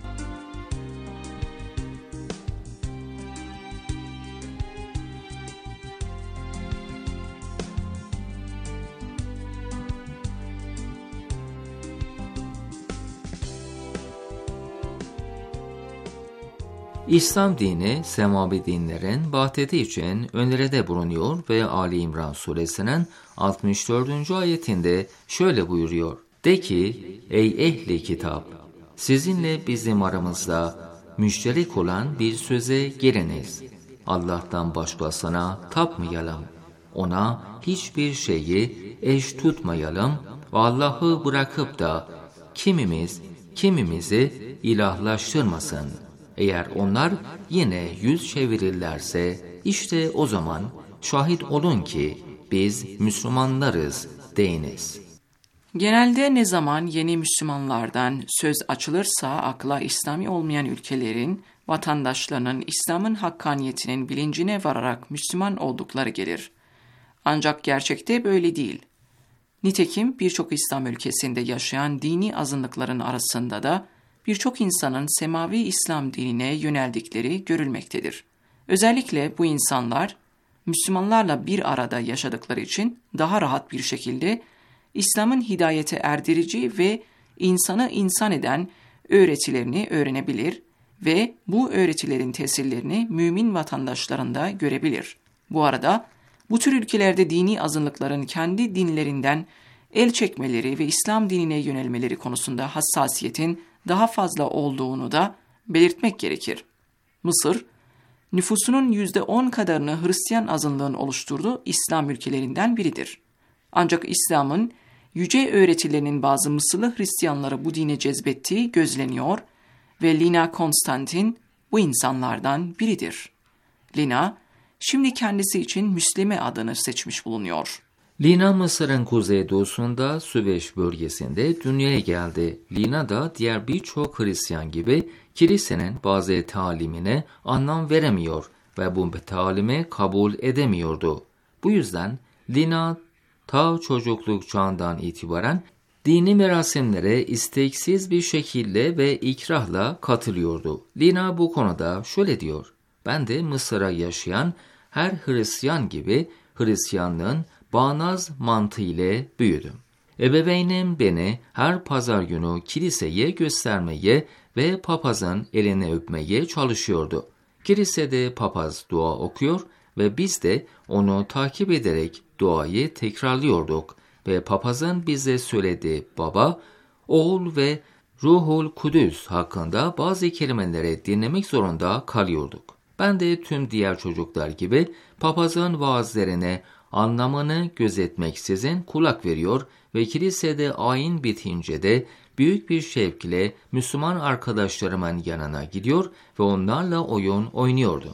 İslam dini semavi dinlerin vahdeti için öneride bulunuyor ve Ali İmran suresinin altmış dördüncü ayetinde şöyle buyuruyor. De ki, ey ehli kitap, sizinle bizim aramızda müşterek olan bir söze giriniz. Allah'tan başkasına tapmayalım. Ona hiçbir şeyi eş tutmayalım ve Allah'ı bırakıp da kimimiz kimimizi ilahlaştırmasın. Eğer onlar yine yüz çevirirlerse işte o zaman şahit olun ki biz Müslümanlarız deyiniz. Genelde ne zaman yeni Müslümanlardan söz açılırsa akla İslami olmayan ülkelerin vatandaşlarının İslam'ın hakkaniyetinin bilincine vararak Müslüman oldukları gelir. Ancak gerçekte böyle değil. Nitekim birçok İslam ülkesinde yaşayan dini azınlıkların arasında da birçok insanın semavi İslam dinine yöneldikleri görülmektedir. Özellikle bu insanlar Müslümanlarla bir arada yaşadıkları için daha rahat bir şekilde İslam'ın hidayete erdirici ve insanı insan eden öğretilerini öğrenebilir ve bu öğretilerin tesirlerini mümin vatandaşlarında görebilir. Bu arada bu tür ülkelerde dini azınlıkların kendi dinlerinden el çekmeleri ve İslam dinine yönelmeleri konusunda hassasiyetin daha fazla olduğunu da belirtmek gerekir. Mısır, nüfusunun yüzde on kadarını Hristiyan azınlığın oluşturduğu İslam ülkelerinden biridir. Ancak İslam'ın yüce öğretilerinin bazı Mısırlı Hristiyanları bu dine cezbettiği gözleniyor ve Lina Konstantin bu insanlardan biridir. Lina, şimdi kendisi için Müslime adını seçmiş bulunuyor. Lina Mısır'ın kuzeydoğusunda Süveyş bölgesinde dünyaya geldi. Lina da diğer birçok Hristiyan gibi kilisenin bazı talimine anlam veremiyor ve bu talimi kabul edemiyordu. Bu yüzden Lina ta çocukluk çağından itibaren dini merasimlere isteksiz bir şekilde ve ikrahla katılıyordu. Lina bu konuda şöyle diyor: ben de Mısır'a yaşayan her Hristiyan gibi Hristiyanlığın bağnaz mantığı ile büyüdüm. Ebeveynim beni her pazar günü kiliseye göstermeye ve papazın elini öpmeye çalışıyordu. Kilisede papaz dua okuyor ve biz de onu takip ederek duayı tekrarlıyorduk ve papazın bize söylediği Baba, Oğul ve Ruhul Kudüs hakkında bazı kelimeleri dinlemek zorunda kalıyorduk. Ben de tüm diğer çocuklar gibi papazın vaazlerine anlamını gözetmeksizin kulak veriyor ve kilisede ayin bitince de büyük bir şevkle Müslüman arkadaşlarımın yanına gidiyor ve onlarla oyun oynuyordum.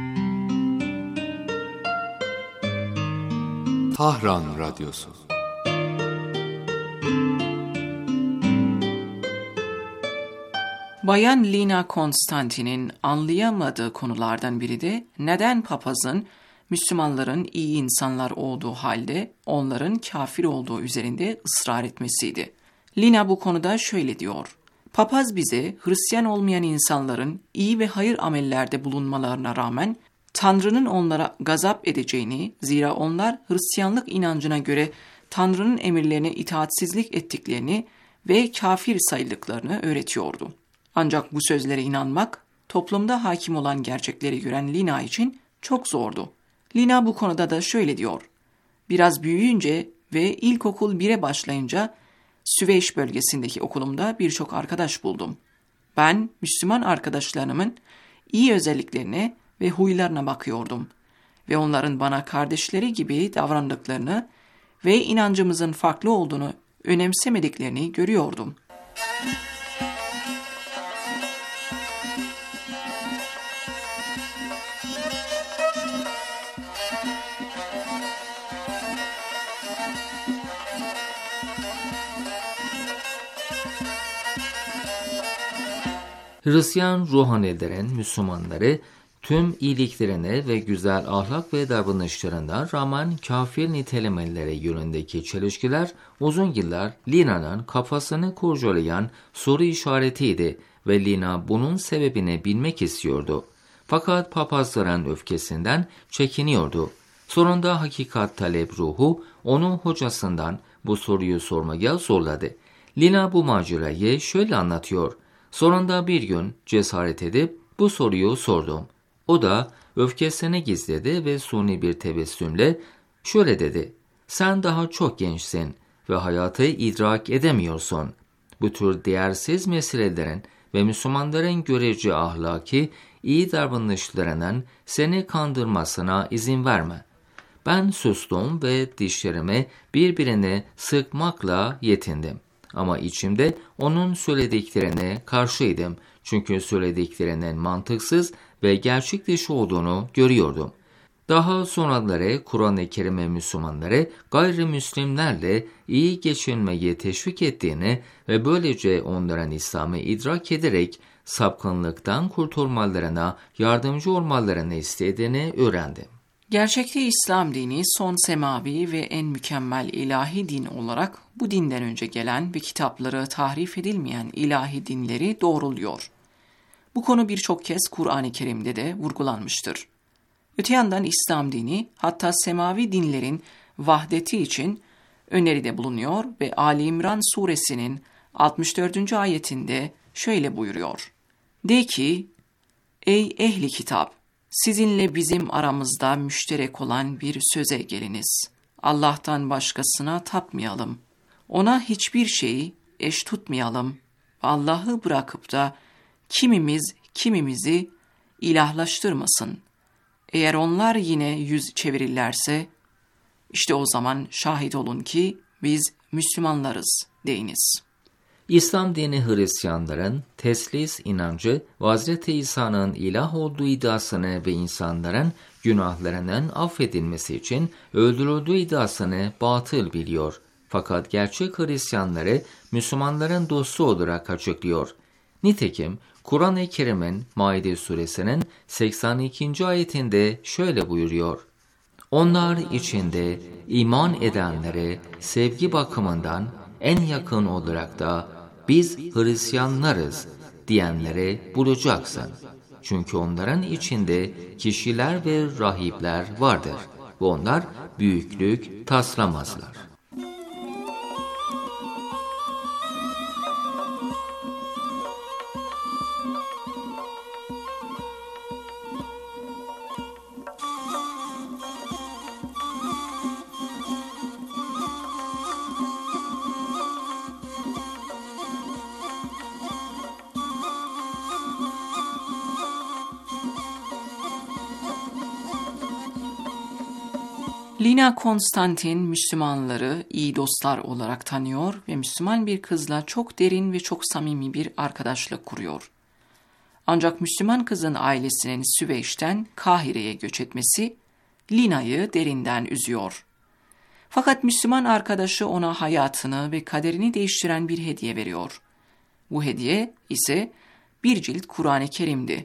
Tahran Radyosu. Bayan Lina Konstantin'in anlayamadığı konulardan biri de neden papazın Müslümanların iyi insanlar olduğu halde onların kafir olduğu üzerinde ısrar etmesiydi. Lina bu konuda şöyle diyor: papaz bize Hristiyan olmayan insanların iyi ve hayır amellerde bulunmalarına rağmen Tanrı'nın onlara gazap edeceğini, zira onlar Hristiyanlık inancına göre Tanrı'nın emirlerine itaatsizlik ettiklerini ve kafir sayıldıklarını öğretiyordu. Ancak bu sözlere inanmak, toplumda hakim olan gerçekleri gören Lina için çok zordu. Lina bu konuda da şöyle diyor: biraz büyüyünce ve ilkokul bire başlayınca Süveyş bölgesindeki okulumda birçok arkadaş buldum. Ben Müslüman arkadaşlarımın iyi özelliklerine ve huylarına bakıyordum ve onların bana kardeşleri gibi davrandıklarını ve inancımızın farklı olduğunu önemsemediklerini görüyordum. Hristiyan ruhanilerin Müslümanları tüm iyiliklerine ve güzel ahlak ve davranışlarına rağmen kafir nitelemeleri yönündeki çelişkiler uzun yıllar Lina'nın kafasını kurcalayan soru işaretiydi ve Lina bunun sebebini bilmek istiyordu. Fakat papazların öfkesinden çekiniyordu. Sonunda hakikat talep ruhu onu hocasından bu soruyu sormaya zorladı. Lina bu macerayı şöyle anlatıyor. Sonunda bir gün cesaret edip bu soruyu sordum. O da öfkesini gizledi ve suni bir tebessümle şöyle dedi. Sen daha çok gençsin ve hayatı idrak edemiyorsun. Bu tür değersiz meselelerin ve Müslümanların görece ahlaki iyi davranışlarının seni kandırmasına izin verme. Ben sustum ve dişlerimi birbirine sıkmakla yetindim. Ama içimde onun söylediklerine karşıydım. Çünkü söylediklerinin mantıksız ve gerçek dışı olduğunu görüyordum. Daha sonraları Kur'an-ı Kerim'e Müslümanları gayrimüslimlerle iyi geçinmeyi teşvik ettiğini ve böylece onların İslam'ı idrak ederek sapkınlıktan kurtulmalarına yardımcı olmalarını istediğini öğrendim. Gerçekte İslam dini son semavi ve en mükemmel ilahi din olarak bu dinden önce gelen ve kitapları tahrif edilmeyen ilahi dinleri doğruluyor. Bu konu birçok kez Kur'an-ı Kerim'de de vurgulanmıştır. Öte yandan İslam dini hatta semavi dinlerin vahdeti için öneride bulunuyor ve Ali İmran suresinin altmış dördüncü ayetinde şöyle buyuruyor. De ki, ey ehli kitap! Sizinle bizim aramızda müşterek olan bir söze geliniz. Allah'tan başkasına tapmayalım. Ona hiçbir şeyi eş tutmayalım. Allah'ı bırakıp da kimimiz kimimizi ilahlaştırmasın. Eğer onlar yine yüz çevirirlerse, işte o zaman şahit olun ki biz Müslümanlarız deyiniz. İslam dini Hristiyanların teslis inancı ve Hazreti İsa'nın ilah olduğu iddiasını ve insanların günahlarının affedilmesi için öldürüldüğü iddiasını batıl biliyor. Fakat gerçek Hristiyanları Müslümanların dostu olarak açıklıyor. Nitekim Kur'an-ı Kerim'in Maide suresinin seksen ikinci ayetinde şöyle buyuruyor. Onlar içinde iman edenlere sevgi bakımından en yakın olarak da biz Hristiyanlarız diyenlere bulacaksın. Çünkü onların içinde kişiler ve rahipler vardır ve onlar büyüklük taslamazlar. Lina Konstantin Müslümanları iyi dostlar olarak tanıyor ve Müslüman bir kızla çok derin ve çok samimi bir arkadaşlık kuruyor. Ancak Müslüman kızın ailesinin Süveyş'ten Kahire'ye göç etmesi Lina'yı derinden üzüyor. Fakat Müslüman arkadaşı ona hayatını ve kaderini değiştiren bir hediye veriyor. Bu hediye ise bir cilt Kur'an-ı Kerim'di.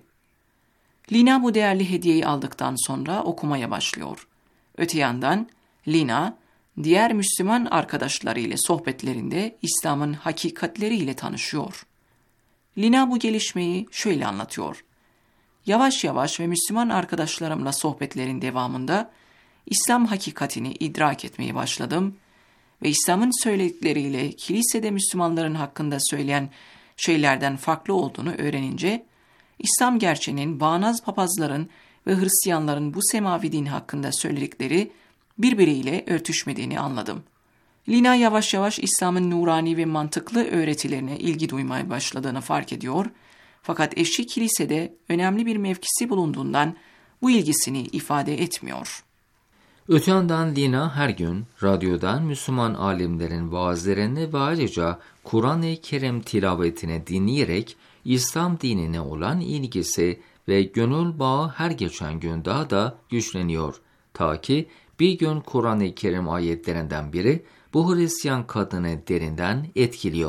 Lina bu değerli hediyeyi aldıktan sonra okumaya başlıyor. Öte yandan Lina, diğer Müslüman arkadaşlarıyla sohbetlerinde İslam'ın hakikatleriyle tanışıyor. Lina bu gelişmeyi şöyle anlatıyor. Yavaş yavaş ve Müslüman arkadaşlarımla sohbetlerin devamında İslam hakikatini idrak etmeye başladım ve İslam'ın söyledikleriyle kilisede Müslümanların hakkında söyleyen şeylerden farklı olduğunu öğrenince, İslam gerçeğinin bağnaz papazların ve Hristiyanların bu semavi din hakkında söyledikleri birbiriyle örtüşmediğini anladım. Lina yavaş yavaş İslam'ın nurani ve mantıklı öğretilerine ilgi duymaya başladığını fark ediyor, fakat eşi kilisede önemli bir mevkisi bulunduğundan bu ilgisini ifade etmiyor. Öte yandan Lina her gün radyodan Müslüman alimlerin vaazlerini ve ayrıca Kur'an-ı Kerim tilavetini dinleyerek İslam dinine olan ilgisi ve gönül bağı her geçen gün daha da güçleniyor. Ta ki bir gün Kur'an-ı Kerim ayetlerinden biri bu Hristiyan kadını derinden etkiliyor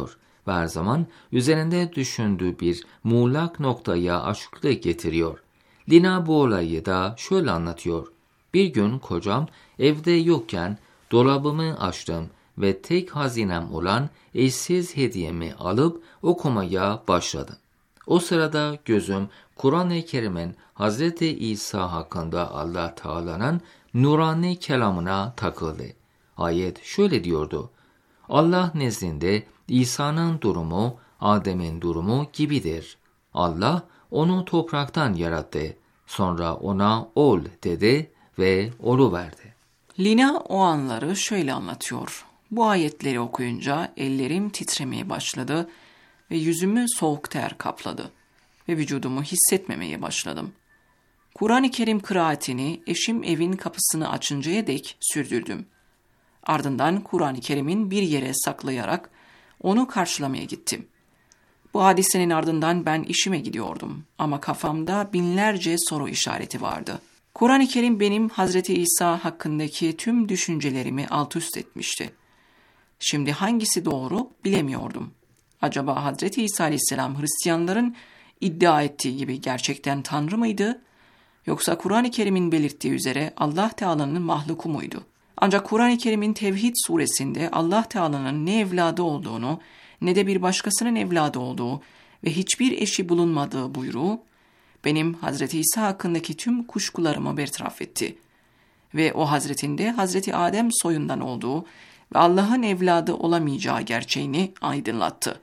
ve her zaman üzerinde düşündüğü bir muğlak noktaya açıklık getiriyor. Lina bu olayı da şöyle anlatıyor. Bir gün kocam evde yokken dolabımı açtım ve tek hazinem olan eşsiz hediyemi alıp okumaya başladım. O sırada gözüm Kur'an-ı Kerim'in Hazreti İsa hakkında Allah Teala'nın nurani kelamına takıldı. Ayet şöyle diyordu. Allah nezdinde İsa'nın durumu Adem'in durumu gibidir. Allah onu topraktan yarattı. Sonra ona ol dedi ve oluverdi. Lina o anları şöyle anlatıyor. Bu ayetleri okuyunca ellerim titremeye başladı ve yüzümü soğuk ter kapladı ve vücudumu hissetmemeye başladım. Kur'an-ı Kerim kıraatini eşim evin kapısını açıncaya dek sürdürdüm. Ardından Kur'an-ı Kerim'in bir yere saklayarak onu karşılamaya gittim. Bu hadisenin ardından ben işime gidiyordum ama kafamda binlerce soru işareti vardı. Kur'an-ı Kerim benim Hazreti İsa hakkındaki tüm düşüncelerimi alt üst etmişti. Şimdi hangisi doğru bilemiyordum. Acaba Hazreti İsa Aleyhisselam Hristiyanların iddia ettiği gibi gerçekten Tanrı mıydı? Yoksa Kur'an-ı Kerim'in belirttiği üzere Allah Teala'nın mahluku muydu? Ancak Kur'an-ı Kerim'in Tevhid suresinde Allah Teala'nın ne evladı olduğunu ne de bir başkasının evladı olduğu ve hiçbir eşi bulunmadığı buyruğu benim Hazreti İsa hakkındaki tüm kuşkularımı bertaraf etti. Ve o Hazretinde Hazreti Adem soyundan olduğu ve Allah'ın evladı olamayacağı gerçeğini aydınlattı.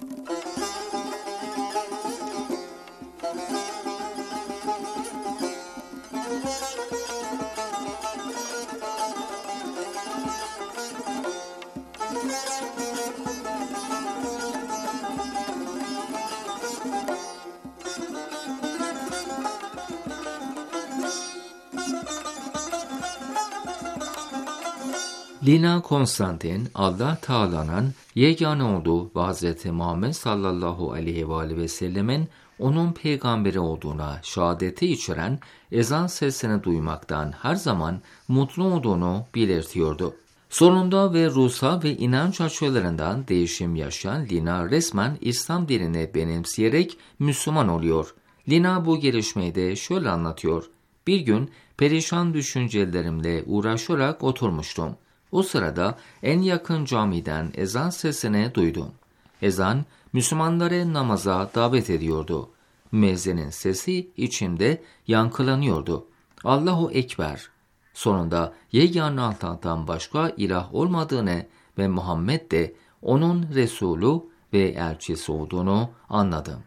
Lina Konstantin, Allah Teala'nın yegane olduğu ve Hazreti Muhammed sallallahu aleyhi ve aleyhi ve sellemin onun peygamberi olduğuna şehadeti içeren ezan sesini duymaktan her zaman mutlu olduğunu belirtiyordu. Sonunda ve ruhsal ve inanç açılarından değişim yaşayan Lina resmen İslam dinini benimseyerek Müslüman oluyor. Lina bu gelişmeyi de şöyle anlatıyor. Bir gün perişan düşüncelerimle uğraşarak oturmuştum. O sırada en yakın camiden ezan sesini duydum. Ezan, Müslümanları namaza davet ediyordu. Müezzinin sesi içimde yankılanıyordu. Allahu Ekber. Sonunda yegane Allah'tan başka ilah olmadığını ve Muhammed de onun Resulü ve elçisi olduğunu anladım.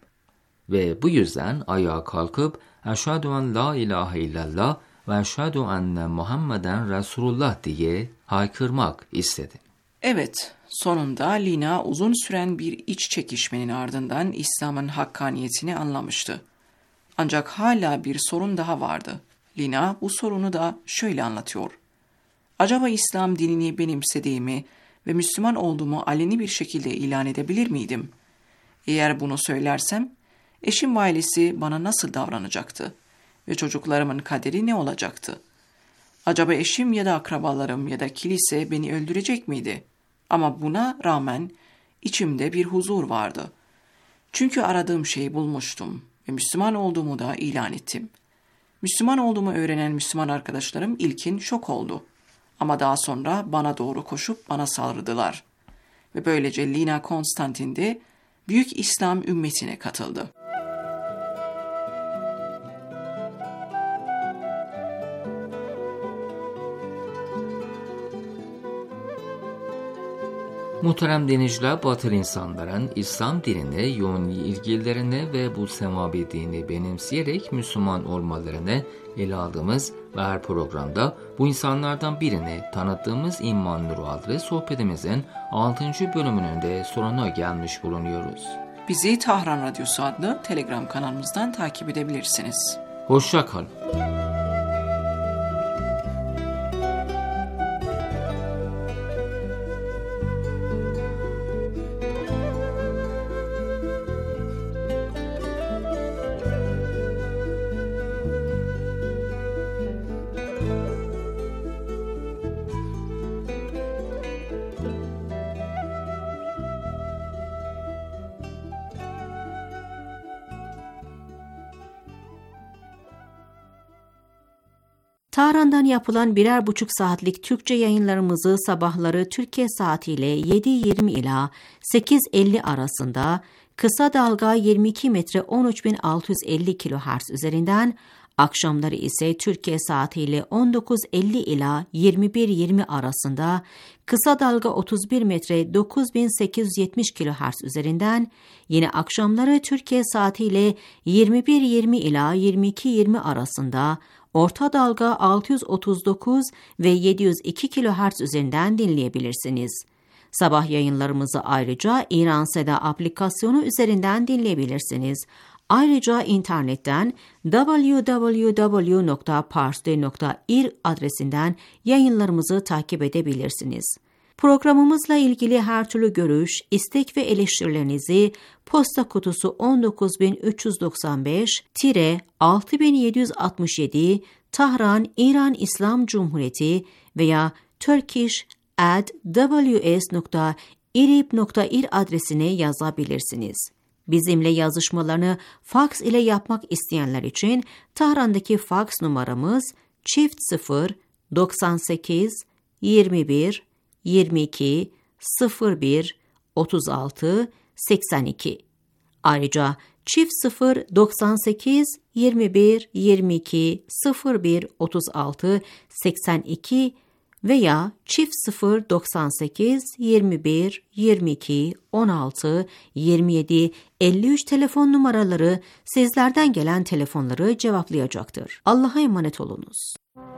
Ve bu yüzden ayağa kalkıp Eşhedü en la ilahe illallah ve eşhedü enne Muhammeden Resulullah diye haykırmak istedi. Evet, sonunda Lina uzun süren bir iç çekişmenin ardından İslam'ın hakkaniyetini anlamıştı. Ancak hala bir sorun daha vardı. Lina bu sorunu da şöyle anlatıyor. Acaba İslam dinini benimsediğimi ve Müslüman olduğumu aleni bir şekilde ilan edebilir miydim? Eğer bunu söylersem, eşim ve ailesi bana nasıl davranacaktı? Ve çocuklarımın kaderi ne olacaktı? Acaba eşim ya da akrabalarım ya da kilise beni öldürecek miydi? Ama buna rağmen içimde bir huzur vardı. Çünkü aradığım şeyi bulmuştum ve Müslüman olduğumu da ilan ettim. Müslüman olduğumu öğrenen Müslüman arkadaşlarım ilkin şok oldu. Ama daha sonra bana doğru koşup bana saldırdılar. Ve böylece Lina Konstantin de büyük İslam ümmetine katıldı. Muhterem dinleyiciler, batılı insanların İslam dinine yoğun ilgilerine ve bu semavi dini benimseyerek Müslüman olmalarını ele aldığımız ve her programda bu insanlardan birini tanıttığımız İman Nuru adlı sohbetimizin altıncı bölümünün de sonuna gelmiş bulunuyoruz. Bizi Tahran Radyosu adlı Telegram kanalımızdan takip edebilirsiniz. Hoşça kalın. Tahran'dan yapılan birer buçuk saatlik Türkçe yayınlarımızı sabahları Türkiye saatiyle yedi yirmi ila sekiz elli arasında kısa dalga yirmi iki metre on üç bin altı yüz elli kilohertz üzerinden, akşamları ise Türkiye saatiyle on dokuz elli ila yirmi bir yirmi arasında kısa dalga otuz bir metre dokuz bin sekiz yüz yetmiş kilohertz üzerinden, yine akşamları Türkiye saatiyle yirmi bir yirmi ila yirmi iki yirmi arasında orta dalga altı yüz otuz dokuz ve yedi yüz iki kilohertz üzerinden dinleyebilirsiniz. Sabah yayınlarımızı ayrıca İran Seda aplikasyonu üzerinden dinleyebilirsiniz. Ayrıca internetten double-u double-u double-u nokta parstoy nokta ir adresinden yayınlarımızı takip edebilirsiniz. Programımızla ilgili her türlü görüş, istek ve eleştirilerinizi posta kutusu on dokuz bin üç yüz doksan beş altı bin yedi yüz altmış yedi Tahran, İran İslam Cumhuriyeti veya turkish at w s nokta irib nokta ir adresine yazabilirsiniz. Bizimle yazışmalarını faks ile yapmak isteyenler için Tahran'daki faks numaramız çift sıfır doksan sekiz yirmi bir yirmi iki sıfır bir otuz altı seksen iki. Ayrıca çift sıfır doksan sekiz yirmi bir yirmi iki sıfır bir otuz altı seksen iki veya çift sıfır doksan sekiz yirmi bir yirmi iki on altı yirmi yedi elli üç telefon numaraları sizlerden gelen telefonları cevaplayacaktır. Allah'a emanet olunuz.